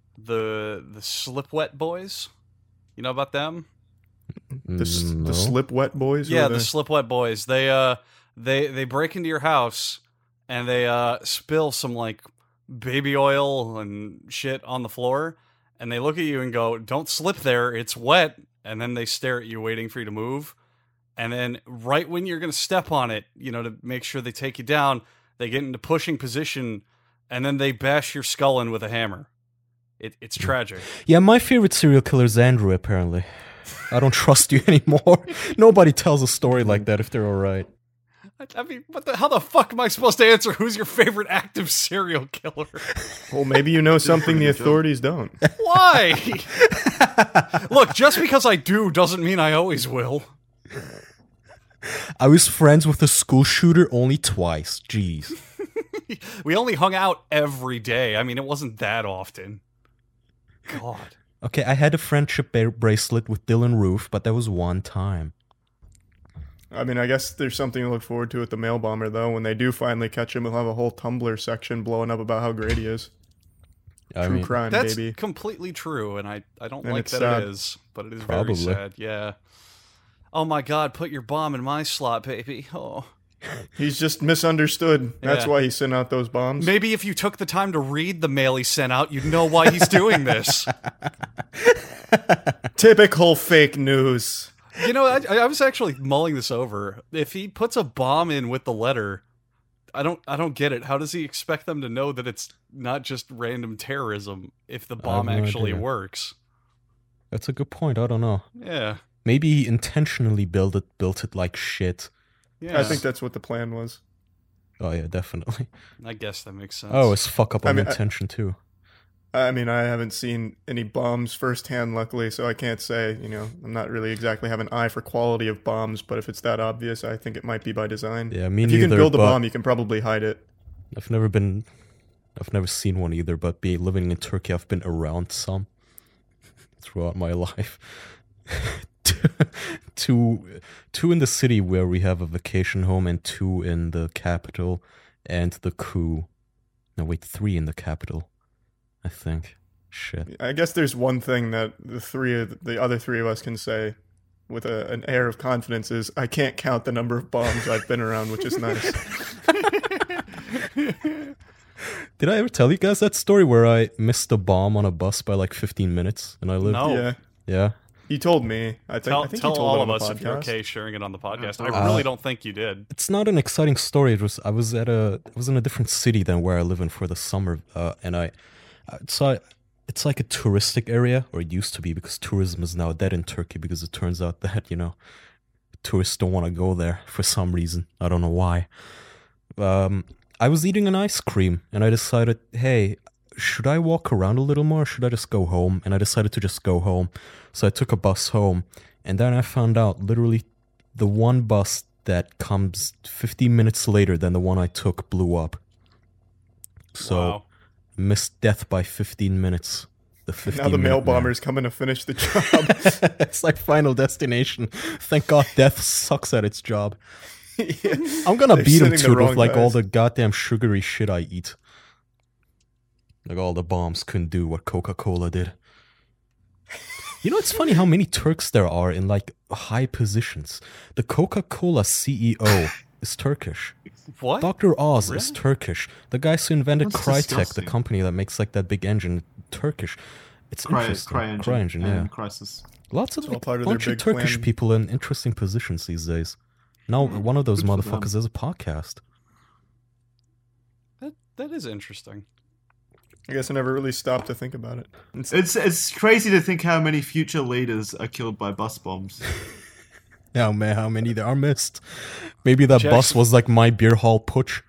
Slip Wet Boys. You know about them? The No. Slip Wet Boys. Who Yeah, are the they? Slip Wet Boys. They break into your house and they spill some like baby oil and shit on the floor, and they look at you and go, "Don't slip there, it's wet." And then they stare at you, waiting for you to move. And then right when you're gonna step on it, you know, to make sure they take you down, They get into pushing position, and then they bash your skull in with a hammer. It's tragic. Yeah, my favorite serial killer is Andrew, apparently. I don't trust you anymore. Nobody tells a story like that if they're alright. I mean, how the fuck am I supposed to answer who's your favorite active serial killer? Well, maybe you know something the authorities don't. Why? Look, just because I do doesn't mean I always will. I was friends with a school shooter only twice. Jeez. We only hung out every day. I mean, it wasn't that often. God. Okay, I had a friendship bracelet with Dylan Roof, but that was one time. I mean, I guess there's something to look forward to with the mail bomber, though. When they do finally catch him, we'll have a whole Tumblr section blowing up about how great he is. True crime, that's baby. completely true, and I don't And like it's that sad. it is, but it is Probably. very sad, yeah. Oh my god, put your bomb in my slot, baby. Oh. He's just misunderstood. That's Yeah. why he's sending out those bombs. Maybe if you took the time to read the mail he sent out, you'd know why he's doing this. Typical fake news. You know, I was actually mulling this over. If he puts a bomb in with the letter, I don't get it. How does he expect them to know that it's not just random terrorism if the bomb I have no actually idea. works? That's a good point. I don't know. Yeah. Maybe he intentionally built it like shit. Yeah. I think that's what the plan was. Oh yeah, definitely. I guess that makes sense. Oh, it's fuck up on I mean, intention too. I mean, I haven't seen any bombs firsthand, luckily, so I can't say, I'm not really exactly have an eye for quality of bombs, but if it's that obvious, I think it might be by design. Yeah, me If neither. you can build a but bomb, you can probably hide it. I've never seen one either. But living in Turkey, I've been around some throughout my life. two in the city where we have a vacation home, and 2 in the capital, and the coup. No, wait, 3 in the capital, I think. Shit. I guess there's one thing that the other three of us can say with an air of confidence is I can't count the number of bombs I've been around, which is nice. Did I ever tell you guys that story where I missed a bomb on a bus by like 15 minutes and I lived? No. Yeah, Yeah. you told me. I think you Tell told all it of on the us if you're podcast. okay sharing it on the podcast. Uh, I really don't think you did. It's not an exciting story. I was in a different city than where I live in for the summer, and it's like a touristic area, or it used to be, because tourism is now dead in Turkey, because it turns out that tourists don't want to go there for some reason. I don't know why. I was eating an ice cream, and I decided, hey, should I walk around a little more, or should I just go home? And I decided to just go home. So I took a bus home, and then I found out literally the one bus that comes 15 minutes later than the one I took blew up. So Wow. missed death by 15 minutes. The 15 Now the mail minute man. bomber's coming to finish the job. It's like Final Destination. Thank God death sucks at its job. Yeah. I'm gonna They're beat him sending the to it wrong with like all guys. the goddamn sugary shit I eat. Like all the bombs couldn't do what Coca-Cola did. You know, it's funny how many Turks there are in like high positions. The Coca-Cola CEO is Turkish. What? Dr. Oz is Really? Turkish. The guys who invented That's Crytek, the disgusting. company that makes like that big engine, Turkish. It's interesting. CryEngine, yeah. and Crisis. Lots of It's all like, part of their bunch of big Turkish plan. people in interesting positions these days. Now, one of those Good for them. motherfuckers has a podcast. That is interesting. I guess I never really stopped to think about it. It's crazy to think how many future leaders are killed by bus bombs. Oh man, how many there are missed. Maybe that Jackson- bus was like my beer hall putsch.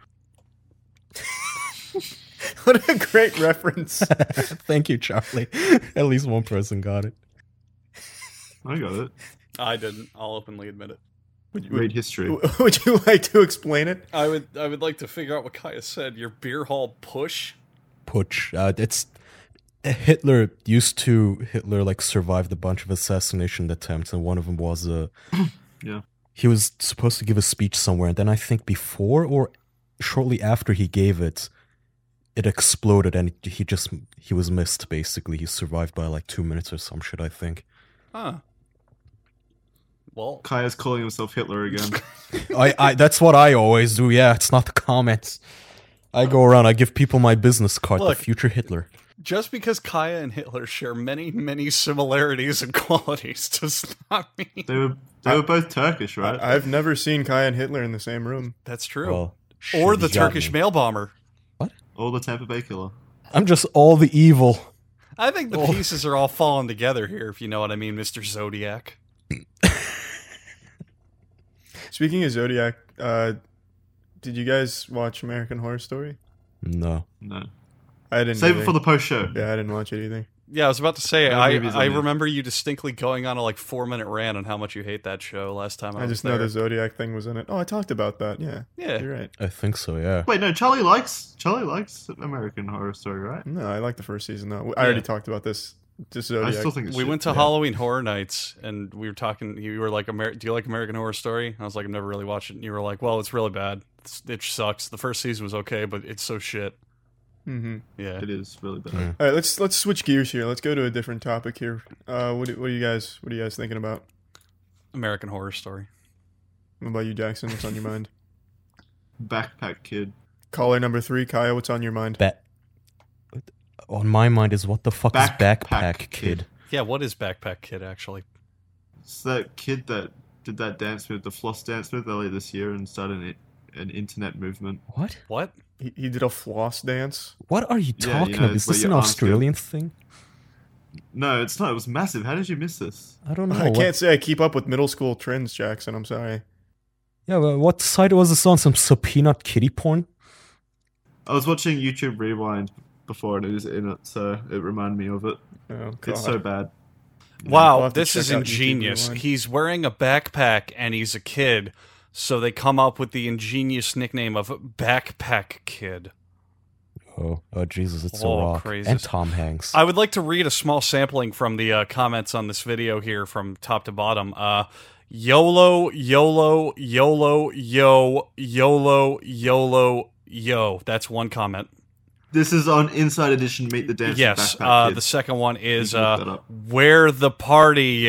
What a great reference. Thank you, Charlie. At least one person got it. I got it. I didn't. I'll openly admit it. Read history. Would you like to explain it? I would like to figure out what Kaya said. Your beer hall push? Putsch. It's Hitler like survived a bunch of assassination attempts, and one of them was Yeah. he was supposed to give a speech somewhere, and then I think before or shortly after he gave it, it exploded, and he was missed. Basically, he survived by like 2 minutes or some shit, I think. Huh. Well, Kaya's calling himself Hitler again. I that's what I always do. Yeah, it's not the comments. I go around, I give people my business card, Look. the future Hitler. just because Kaya and Hitler share many, many similarities and qualities does not mean They were both Turkish, right? I've never seen Kai and Hitler in the same room. that's true. Well, Shit, Or the you got Turkish me. mail bomber. Or the Tampa Bay Killer. I'm just all the evil. I think the pieces are all falling together here, if you know what I mean, Mr. Zodiac. Speaking of Zodiac, did you guys watch American Horror Story? No. No. I didn't. Save either. it for the post show. Yeah, I didn't watch it either. Yeah, I was about to say, No movies on I there. remember you distinctly going on a 4-minute rant on how much you hate that show last time I I was just there. know the Zodiac thing was in it. Oh, I talked about that. Yeah. Yeah. You're right. I think so, yeah. Wait, no, Charlie likes American Horror Story, right? No, I like the first season though. I already talked about this. Just Zodiac. I still think it's We shit. went to Halloween Horror Nights, and we were talking. You were like, "Do you like American Horror Story?" And I was like, "I've never really watched it." And you were like, "Well, it's really bad. It sucks. The first season was okay, but it's so shit." Mm-hmm. Yeah. It is really bad. Mm. All right, let's switch gears here. Let's go to a different topic here. What are you guys thinking about? American Horror Story. What about you, Jackson? What's on your mind? Backpack Kid. Caller number 3, Kaya. What's on your mind? On my mind is what the fuck is Backpack Backpack Kid. Kid? Yeah, what is Backpack Kid actually? It's that kid that did that dance move, the floss dance move earlier this year and started an internet movement. What? What? He did a floss dance. What are you Yeah, talking you know, about? Is where this your an arms go- Australian thing? No, it's not. It was massive. How did you miss this? I don't know. I can't say I keep up with middle school trends, Jackson. I'm sorry. Yeah, well, what site was this on? Some subpoenaed kitty porn? I was watching YouTube Rewind before and it was in it, so it reminded me of it. Oh, God. It's so bad. I'll Wow, have to this check is out YouTube ingenious. Rewind. He's wearing a backpack and he's a kid, so they come up with the ingenious nickname of Backpack Kid. Oh, Jesus, it's Oh, a rock. crazy. And Tom Hanks. I would like to read a small sampling from the comments on this video here from top to bottom. YOLO, YOLO, YOLO, yo, YOLO, YOLO, yo. That's one comment. This is on Inside Edition Meet the Dancing Yes, Backpack Kid. the second one is You can look that up. where the party,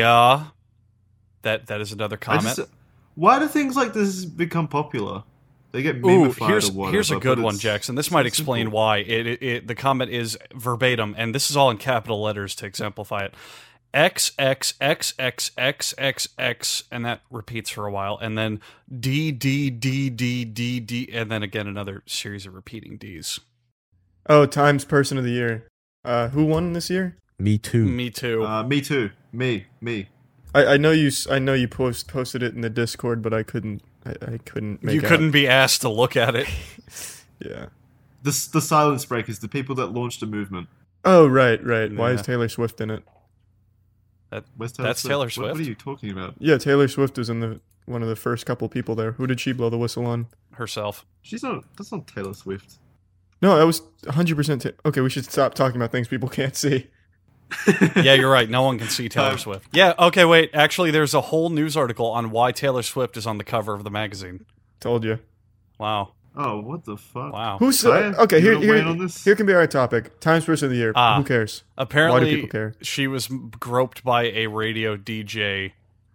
That is another comment. Why do things like this become popular? They get Ooh, memified here's or whatever. a good but one, it's Jackson. This so might explain simple. why. The comment is verbatim, and this is all in capital letters to exemplify it. X X X X X X X, and that repeats for a while, and then D D D D D D, and then again another series of repeating D's. Oh, Times Person of the Year. Who won this year? Me too. Me too. Me too. Me. I know you posted it in the Discord, but I couldn't. I couldn't make You out. couldn't be asked to look at it. Yeah. The Silence Breakers, the people that launched a movement. Oh, right. Why is Yeah. Taylor Swift in it? Where's That's Taylor What Swift. are you talking about? Yeah, Taylor Swift was in one of the first couple people there. Who did she blow the whistle on? Herself. She's not. That's not Taylor Swift. No, that was 100%. Okay, we should stop talking about things people can't see. Yeah, you're right. No one can see Taylor Swift. Yeah, okay, wait. Actually, there's a whole news article on why Taylor Swift is on the cover of the magazine. Told you. Wow. Oh, what the fuck? Wow. Who's Kaya, okay? you Here, wanna weigh in here, on this? here can be our topic. Times Person of the Year. Who cares? Why do Apparently, people care? she was groped by a radio DJ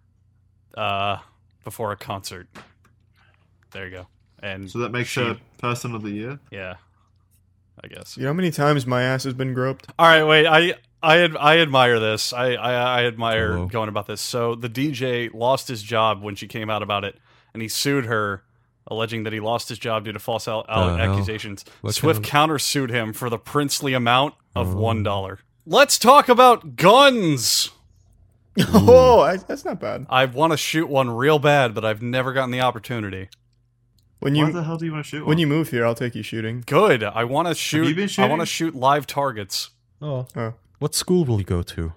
before a concert. There you go. And So that makes her Person of the Year. yeah, I guess. You know how many times my ass has been groped? All right, wait. I admire this. I admire Hello. going about this. So the DJ lost his job when she came out about it, and he sued her, alleging that he lost his job due to false hell? accusations. What Swift kind countersued him for the princely amount of $1. Let's talk about guns. Oh, that's not bad. I want to shoot one real bad, but I've never gotten the opportunity. When Why you the hell do you want to shoot when one? you move here, I'll take you shooting. Good. I want to shoot. you been I want shooting? to shoot live targets. Oh. Oh, What school will you go to?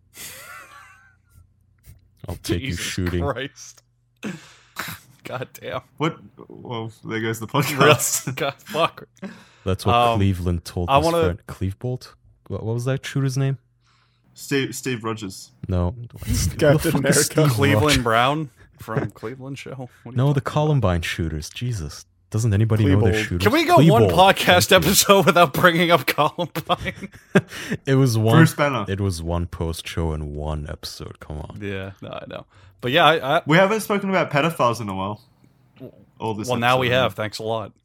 I'll take you Jesus shooting. Christ. God damn. What? Well, there goes the Real, podcast. God, fuck. That's what Cleveland told I his wanna- friend. Clevebolt? What was that shooter's name? Steve Rogers. No. Captain America. Cleveland Brown from Cleveland Show. What are you No, the talking Columbine shooters. Jesus. Doesn't anybody know their Klebold. shooters? Can we go one Klebold. podcast Thank you. episode without bringing up Columbine? It was one. Bruce Banner. It was one post show and one episode. Come on. Yeah, no, I know. But yeah, I We haven't spoken about pedophiles in a while. All this. well, now we episode. have. Thanks a lot.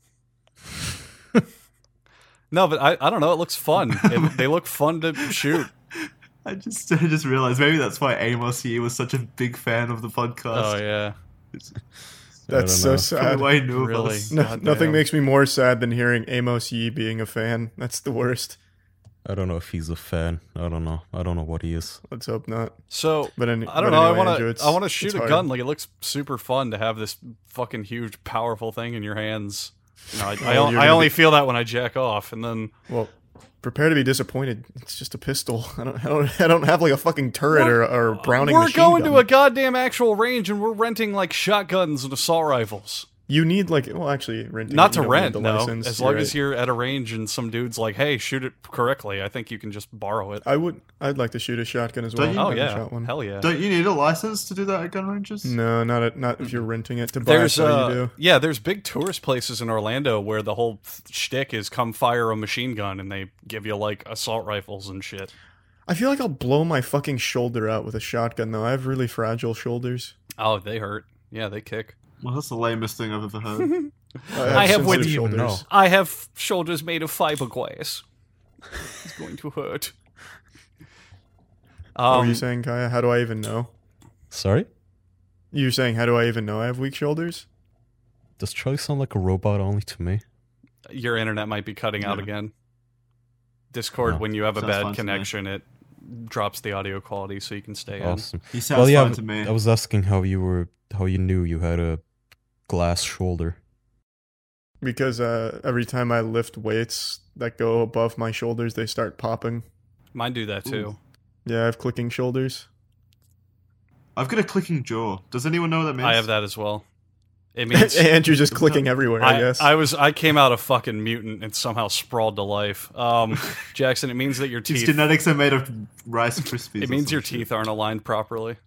No, but I don't know. It looks fun. They look fun to shoot. I just realized maybe that's why Amos here was such a big fan of the podcast. Oh yeah. It's That's so know. sad. Way new of Really? us. No, Goddamn. nothing makes me more sad than hearing Amos Yee being a fan. That's the worst. I don't know if he's a fan. I don't know. I don't know what he is. Let's hope not. So But I don't know. Andrew, I want to shoot it's a hard. gun. Like it looks super fun to have this fucking huge, powerful thing in your hands. You know, Oh, I you're gonna only be- feel that when I jack off, and then Well, prepare to be disappointed. It's just a pistol. I don't have like a fucking turret or a Browning we're machine going gun. to a goddamn actual range, and we're renting like shotguns and assault rifles. You need like, well, actually, renting. Not it, to you don't need rent, the no. license. As You're long as right. you're at a range and some dude's like, "Hey, shoot it correctly," I think you can just borrow it. I'd like to shoot a shotgun as well. Don't you- I Oh haven't yeah, shot one. hell yeah. Don't you need a license to do that at gun ranges? No, not if you're renting it to buy. There's so you do. yeah, there's big tourist places in Orlando where the whole shtick is come fire a machine gun, and they give you like assault rifles and shit. I feel like I'll blow my fucking shoulder out with a shotgun though. I have really fragile shoulders. Oh, they hurt. Yeah, they kick. Well, that's the lamest thing I've ever heard. I have what sensitive do you shoulders. know? I have shoulders made of fiberglass. It's going to hurt. What were you saying, Kaya? How do I even know? Sorry? You're saying how do I even know I have weak shoulders? Does Charlie sound like a robot only to me? Your internet might be cutting out Yeah. again. Discord, Oh. when you have a Sounds fine bad to connection, it drops the audio quality so you can stay in. Awesome. He sounds Well, yeah, fine to me. I was asking how you knew you had a glass shoulder. Because every time I lift weights that go above my shoulders, they start popping. Mine do that too. Yeah, I have clicking shoulders. I've got a clicking jaw. Does anyone know what that means? I have that as well. It means Andrew's just clicking everywhere, I guess. I came out a fucking mutant and somehow sprawled to life. Jackson, it means that your His teeth. genetics are made of Rice Krispies. It or means some your shit. teeth aren't aligned properly.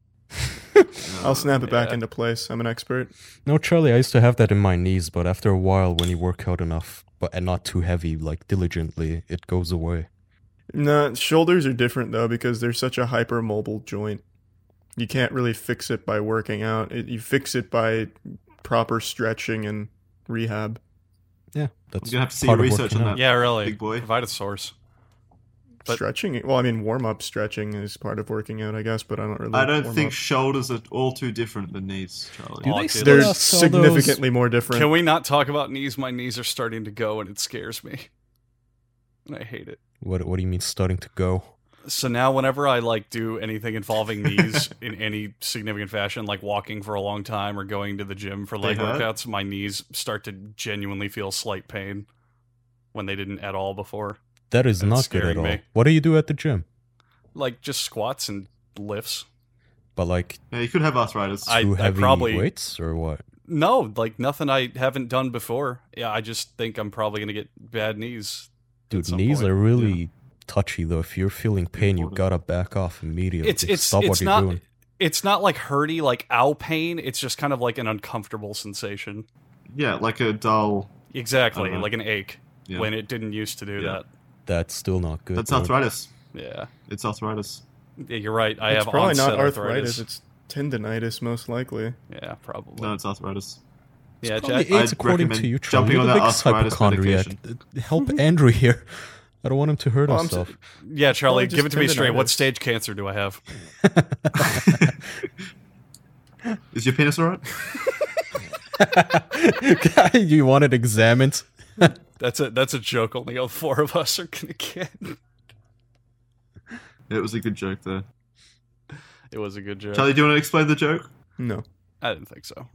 I'll snap it back Yeah. into place. I'm an expert. No, Charlie, I used to have that in my knees, but after a while, when you work out enough, and not too heavy, like diligently, it goes away. No, shoulders are different though because they're such a hypermobile joint. You can't really fix it by working out. You fix it by proper stretching and rehab. Yeah, that's I'm gonna have to see part of research working on out. that. Yeah, really. Big boy. Provide a source. But- Stretching, well, I mean, warm-up stretching is part of working out, I guess, but I don't really. I don't warm think up. shoulders are all too different than knees, Charlie. Do Oh, they dude, still They're sell those- significantly more different. Can we not talk about knees? My knees are starting to go, and it scares me. And I hate it. What do you mean starting to go? So now, whenever I like do anything involving knees in any significant fashion, like walking for a long time or going to the gym for leg They hurt? workouts, my knees start to genuinely feel slight pain when they didn't at all before. That is That's not good at scaring all. me. What do you do at the gym? Like just squats and lifts. But like Yeah, you could have arthritis. too I heavy probably- weights or what? No, like nothing I haven't done before. Yeah, I just think I'm probably gonna get bad knees. Dude, some knees point, are really touchy though. If you're feeling pain, you Important. gotta back off immediately. It's Stop what it's you're not doing. it's not like hurty like ow pain. It's just kind of like an uncomfortable sensation. Yeah, like a dull. Exactly, Uh-huh. like an ache Yeah. when it didn't used to do Yeah. that. That's still not good. That's dude. arthritis. Yeah. It's arthritis. Yeah, you're right. I It's have probably onset not arthritis. It's tendonitis, most likely. Yeah, probably. No, it's arthritis. yeah, Probably Jack. AIDS I'd according to recommend you, Charlie. jumping You're on the that biggest arthritis hypochondriac. Help Andrew here. I don't want him to hurt Well, I'm himself. Yeah, Charlie, Probably give it to me just straight. What tendonitis. stage cancer do I have? Is your penis alright? You want it examined? That's a joke only all four of us are gonna get. It was a good joke there. It was a good joke. Charlie, do you want to explain the joke? No. I didn't think so.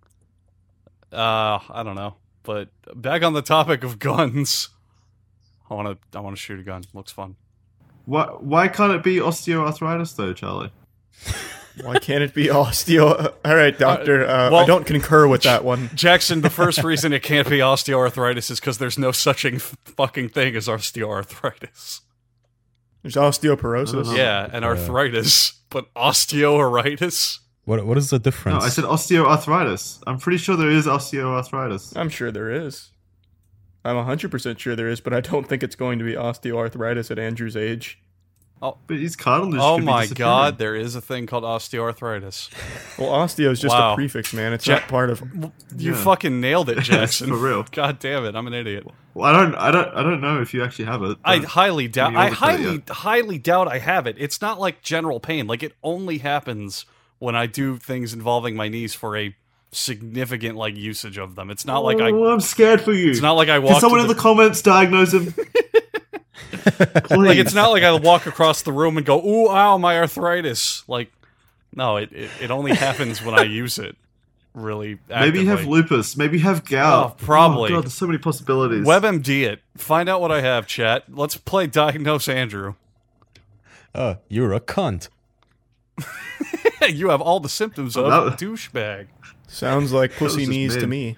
I don't know. But back on the topic of guns, I wanna shoot a gun. Looks fun. Why can't it be osteoarthritis though, Charlie? Why can't it be osteo? All right, doctor. well- I don't concur with that one. Jackson, the first reason it can't be osteoarthritis is because there's no such fucking thing as osteoarthritis. There's osteoporosis. Oh. Yeah, and arthritis, but osteoarthritis. What is the difference? No, I said osteoarthritis. I'm pretty sure there is osteoarthritis. I'm sure there is. I'm 100% sure there is, but I don't think it's going to be osteoarthritis at Andrew's age. But his cartilage. Oh could be my disappearing. god, there is a thing called osteoarthritis. Well, osteo is just Wow. a prefix, man. It's Ja- not part of. You Yeah. fucking nailed it, Jackson. For real. God damn it, I'm an idiot. Well, I don't know if you actually have it. I but- highly doubt. you I haven't got it highly, highly doubt I have it. It's not like general pain. Like it only happens when I do things involving my knees for a significant like usage of them. It's not like I'm scared for you. It's not like I walk. Can someone in the comments diagnose him? Like, it's not like I walk across the room and go, "Ooh, ow, my arthritis." Like, no, it only happens when I use it. Really, actively. Maybe you have lupus. Maybe you have gout. Oh, probably. Oh, God, there's so many possibilities. WebMD it. Find out what I have, chat. Let's play Diagnose Andrew. You're a cunt. You have all the symptoms of a douchebag. Sounds like pussy just knees to mid. me.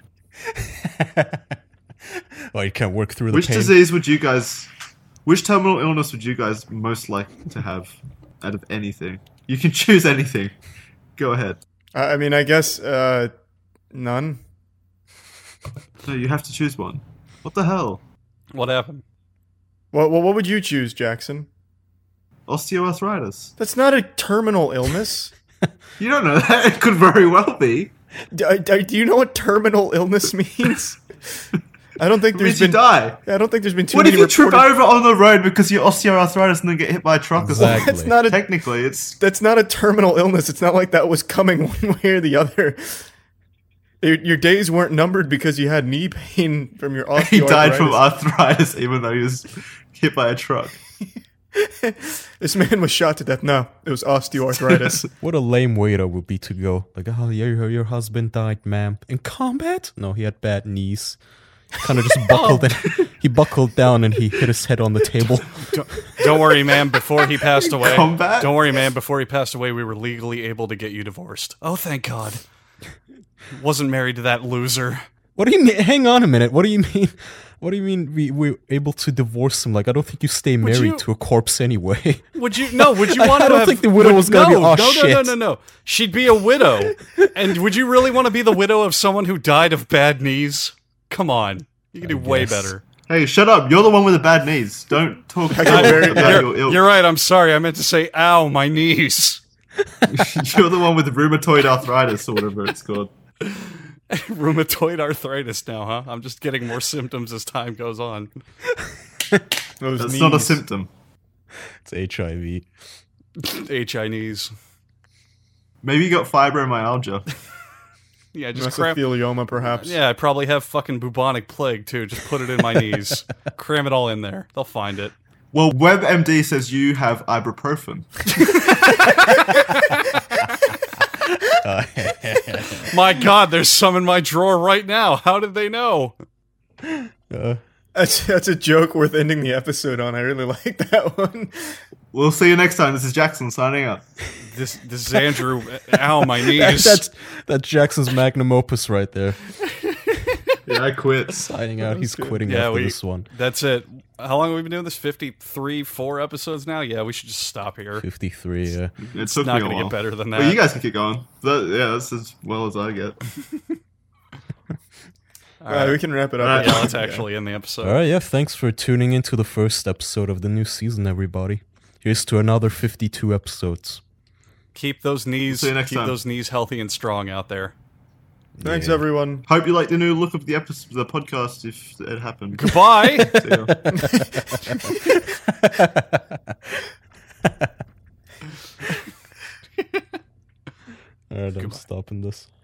Oh, you can't work through the Which pain. disease would you guys... Which terminal illness would you guys most like to have out of anything? You can choose anything. Go ahead. I mean, I guess none. No, you have to choose one. What the hell? What happened? What would you choose, Jackson? Osteoarthritis. That's not a terminal illness. You don't know that. It could very well be. Do you know what terminal illness means? I don't think It there's means you been. die. I don't think there's been too What many if you trip reported- over on the road because you're osteoarthritis and then get hit by a truck or something? Exactly. That's not a. Technically, it's... That's not a terminal illness. It's not like that was coming one way or the other. Your days weren't numbered because you had knee pain from your osteoarthritis. He died from arthritis even though he was hit by a truck. This man was shot to death. No, it was osteoarthritis. What a lame way that would be to go. Like, oh, yeah, your husband died, ma'am. In combat? No, he had bad knees. Kind of just buckled in. He buckled down and he hit his head on the table. Don't worry, man. Before he passed away, Combat? Don't worry, man. Before he passed away, we were legally able to get you divorced. Oh, thank God. Wasn't married to that loser. What do you mean? Hang on a minute. What do you mean? What do you mean we were able to divorce him? Like, I don't think you stay married you- to a corpse anyway. Would you? No. Would you want to? I don't have, think the widow was gonna be, "Oh, no, shit." No. She'd be a widow. And would you really want to be the widow of someone who died of bad knees? Come on, you can do way guess. better. Hey, shut up. You're the one with the bad knees. Don't talk about very- your ill. You're right. I'm sorry. I meant to say, "Ow, my knees." You're the one with rheumatoid arthritis or whatever it's called. Rheumatoid arthritis now, huh? I'm just getting more symptoms as time goes on. Those That's knees. not a symptom. It's HIV. HI knees. Maybe you got fibromyalgia. Yeah, just cram. Mesothelioma, perhaps. Yeah, I probably have fucking bubonic plague too. Just put it in my knees. Cram it all in there. They'll find it. Well, WebMD says you have ibuprofen. My God, there's some in my drawer right now. How did they know? That's a joke worth ending the episode on. I really like that one. We'll see you next time. This is Jackson signing up. This is Andrew. Ow, my knees. That's Jackson's magnum opus right there. Yeah, I quit. Signing out. He's quitting Yeah, after this one. That's it. How long have we been doing this? 53, 4 episodes now? Yeah, we should just stop here. 53, yeah. It took Not me a going to while. get better than that. Well, you guys can keep going. That's as well as I get. All right. We can wrap it up. Alright. Yeah, let's actually end the episode. All right, yeah, thanks for tuning into the first episode of the new season, everybody. Here's to another 52 episodes. Keep those knees. See you next keep time. these knees healthy and strong out there. Thanks, Yeah. everyone. Hope you like the new look of the episode, the podcast, if it happened. Goodbye. See ya. All right, I'm stopping this.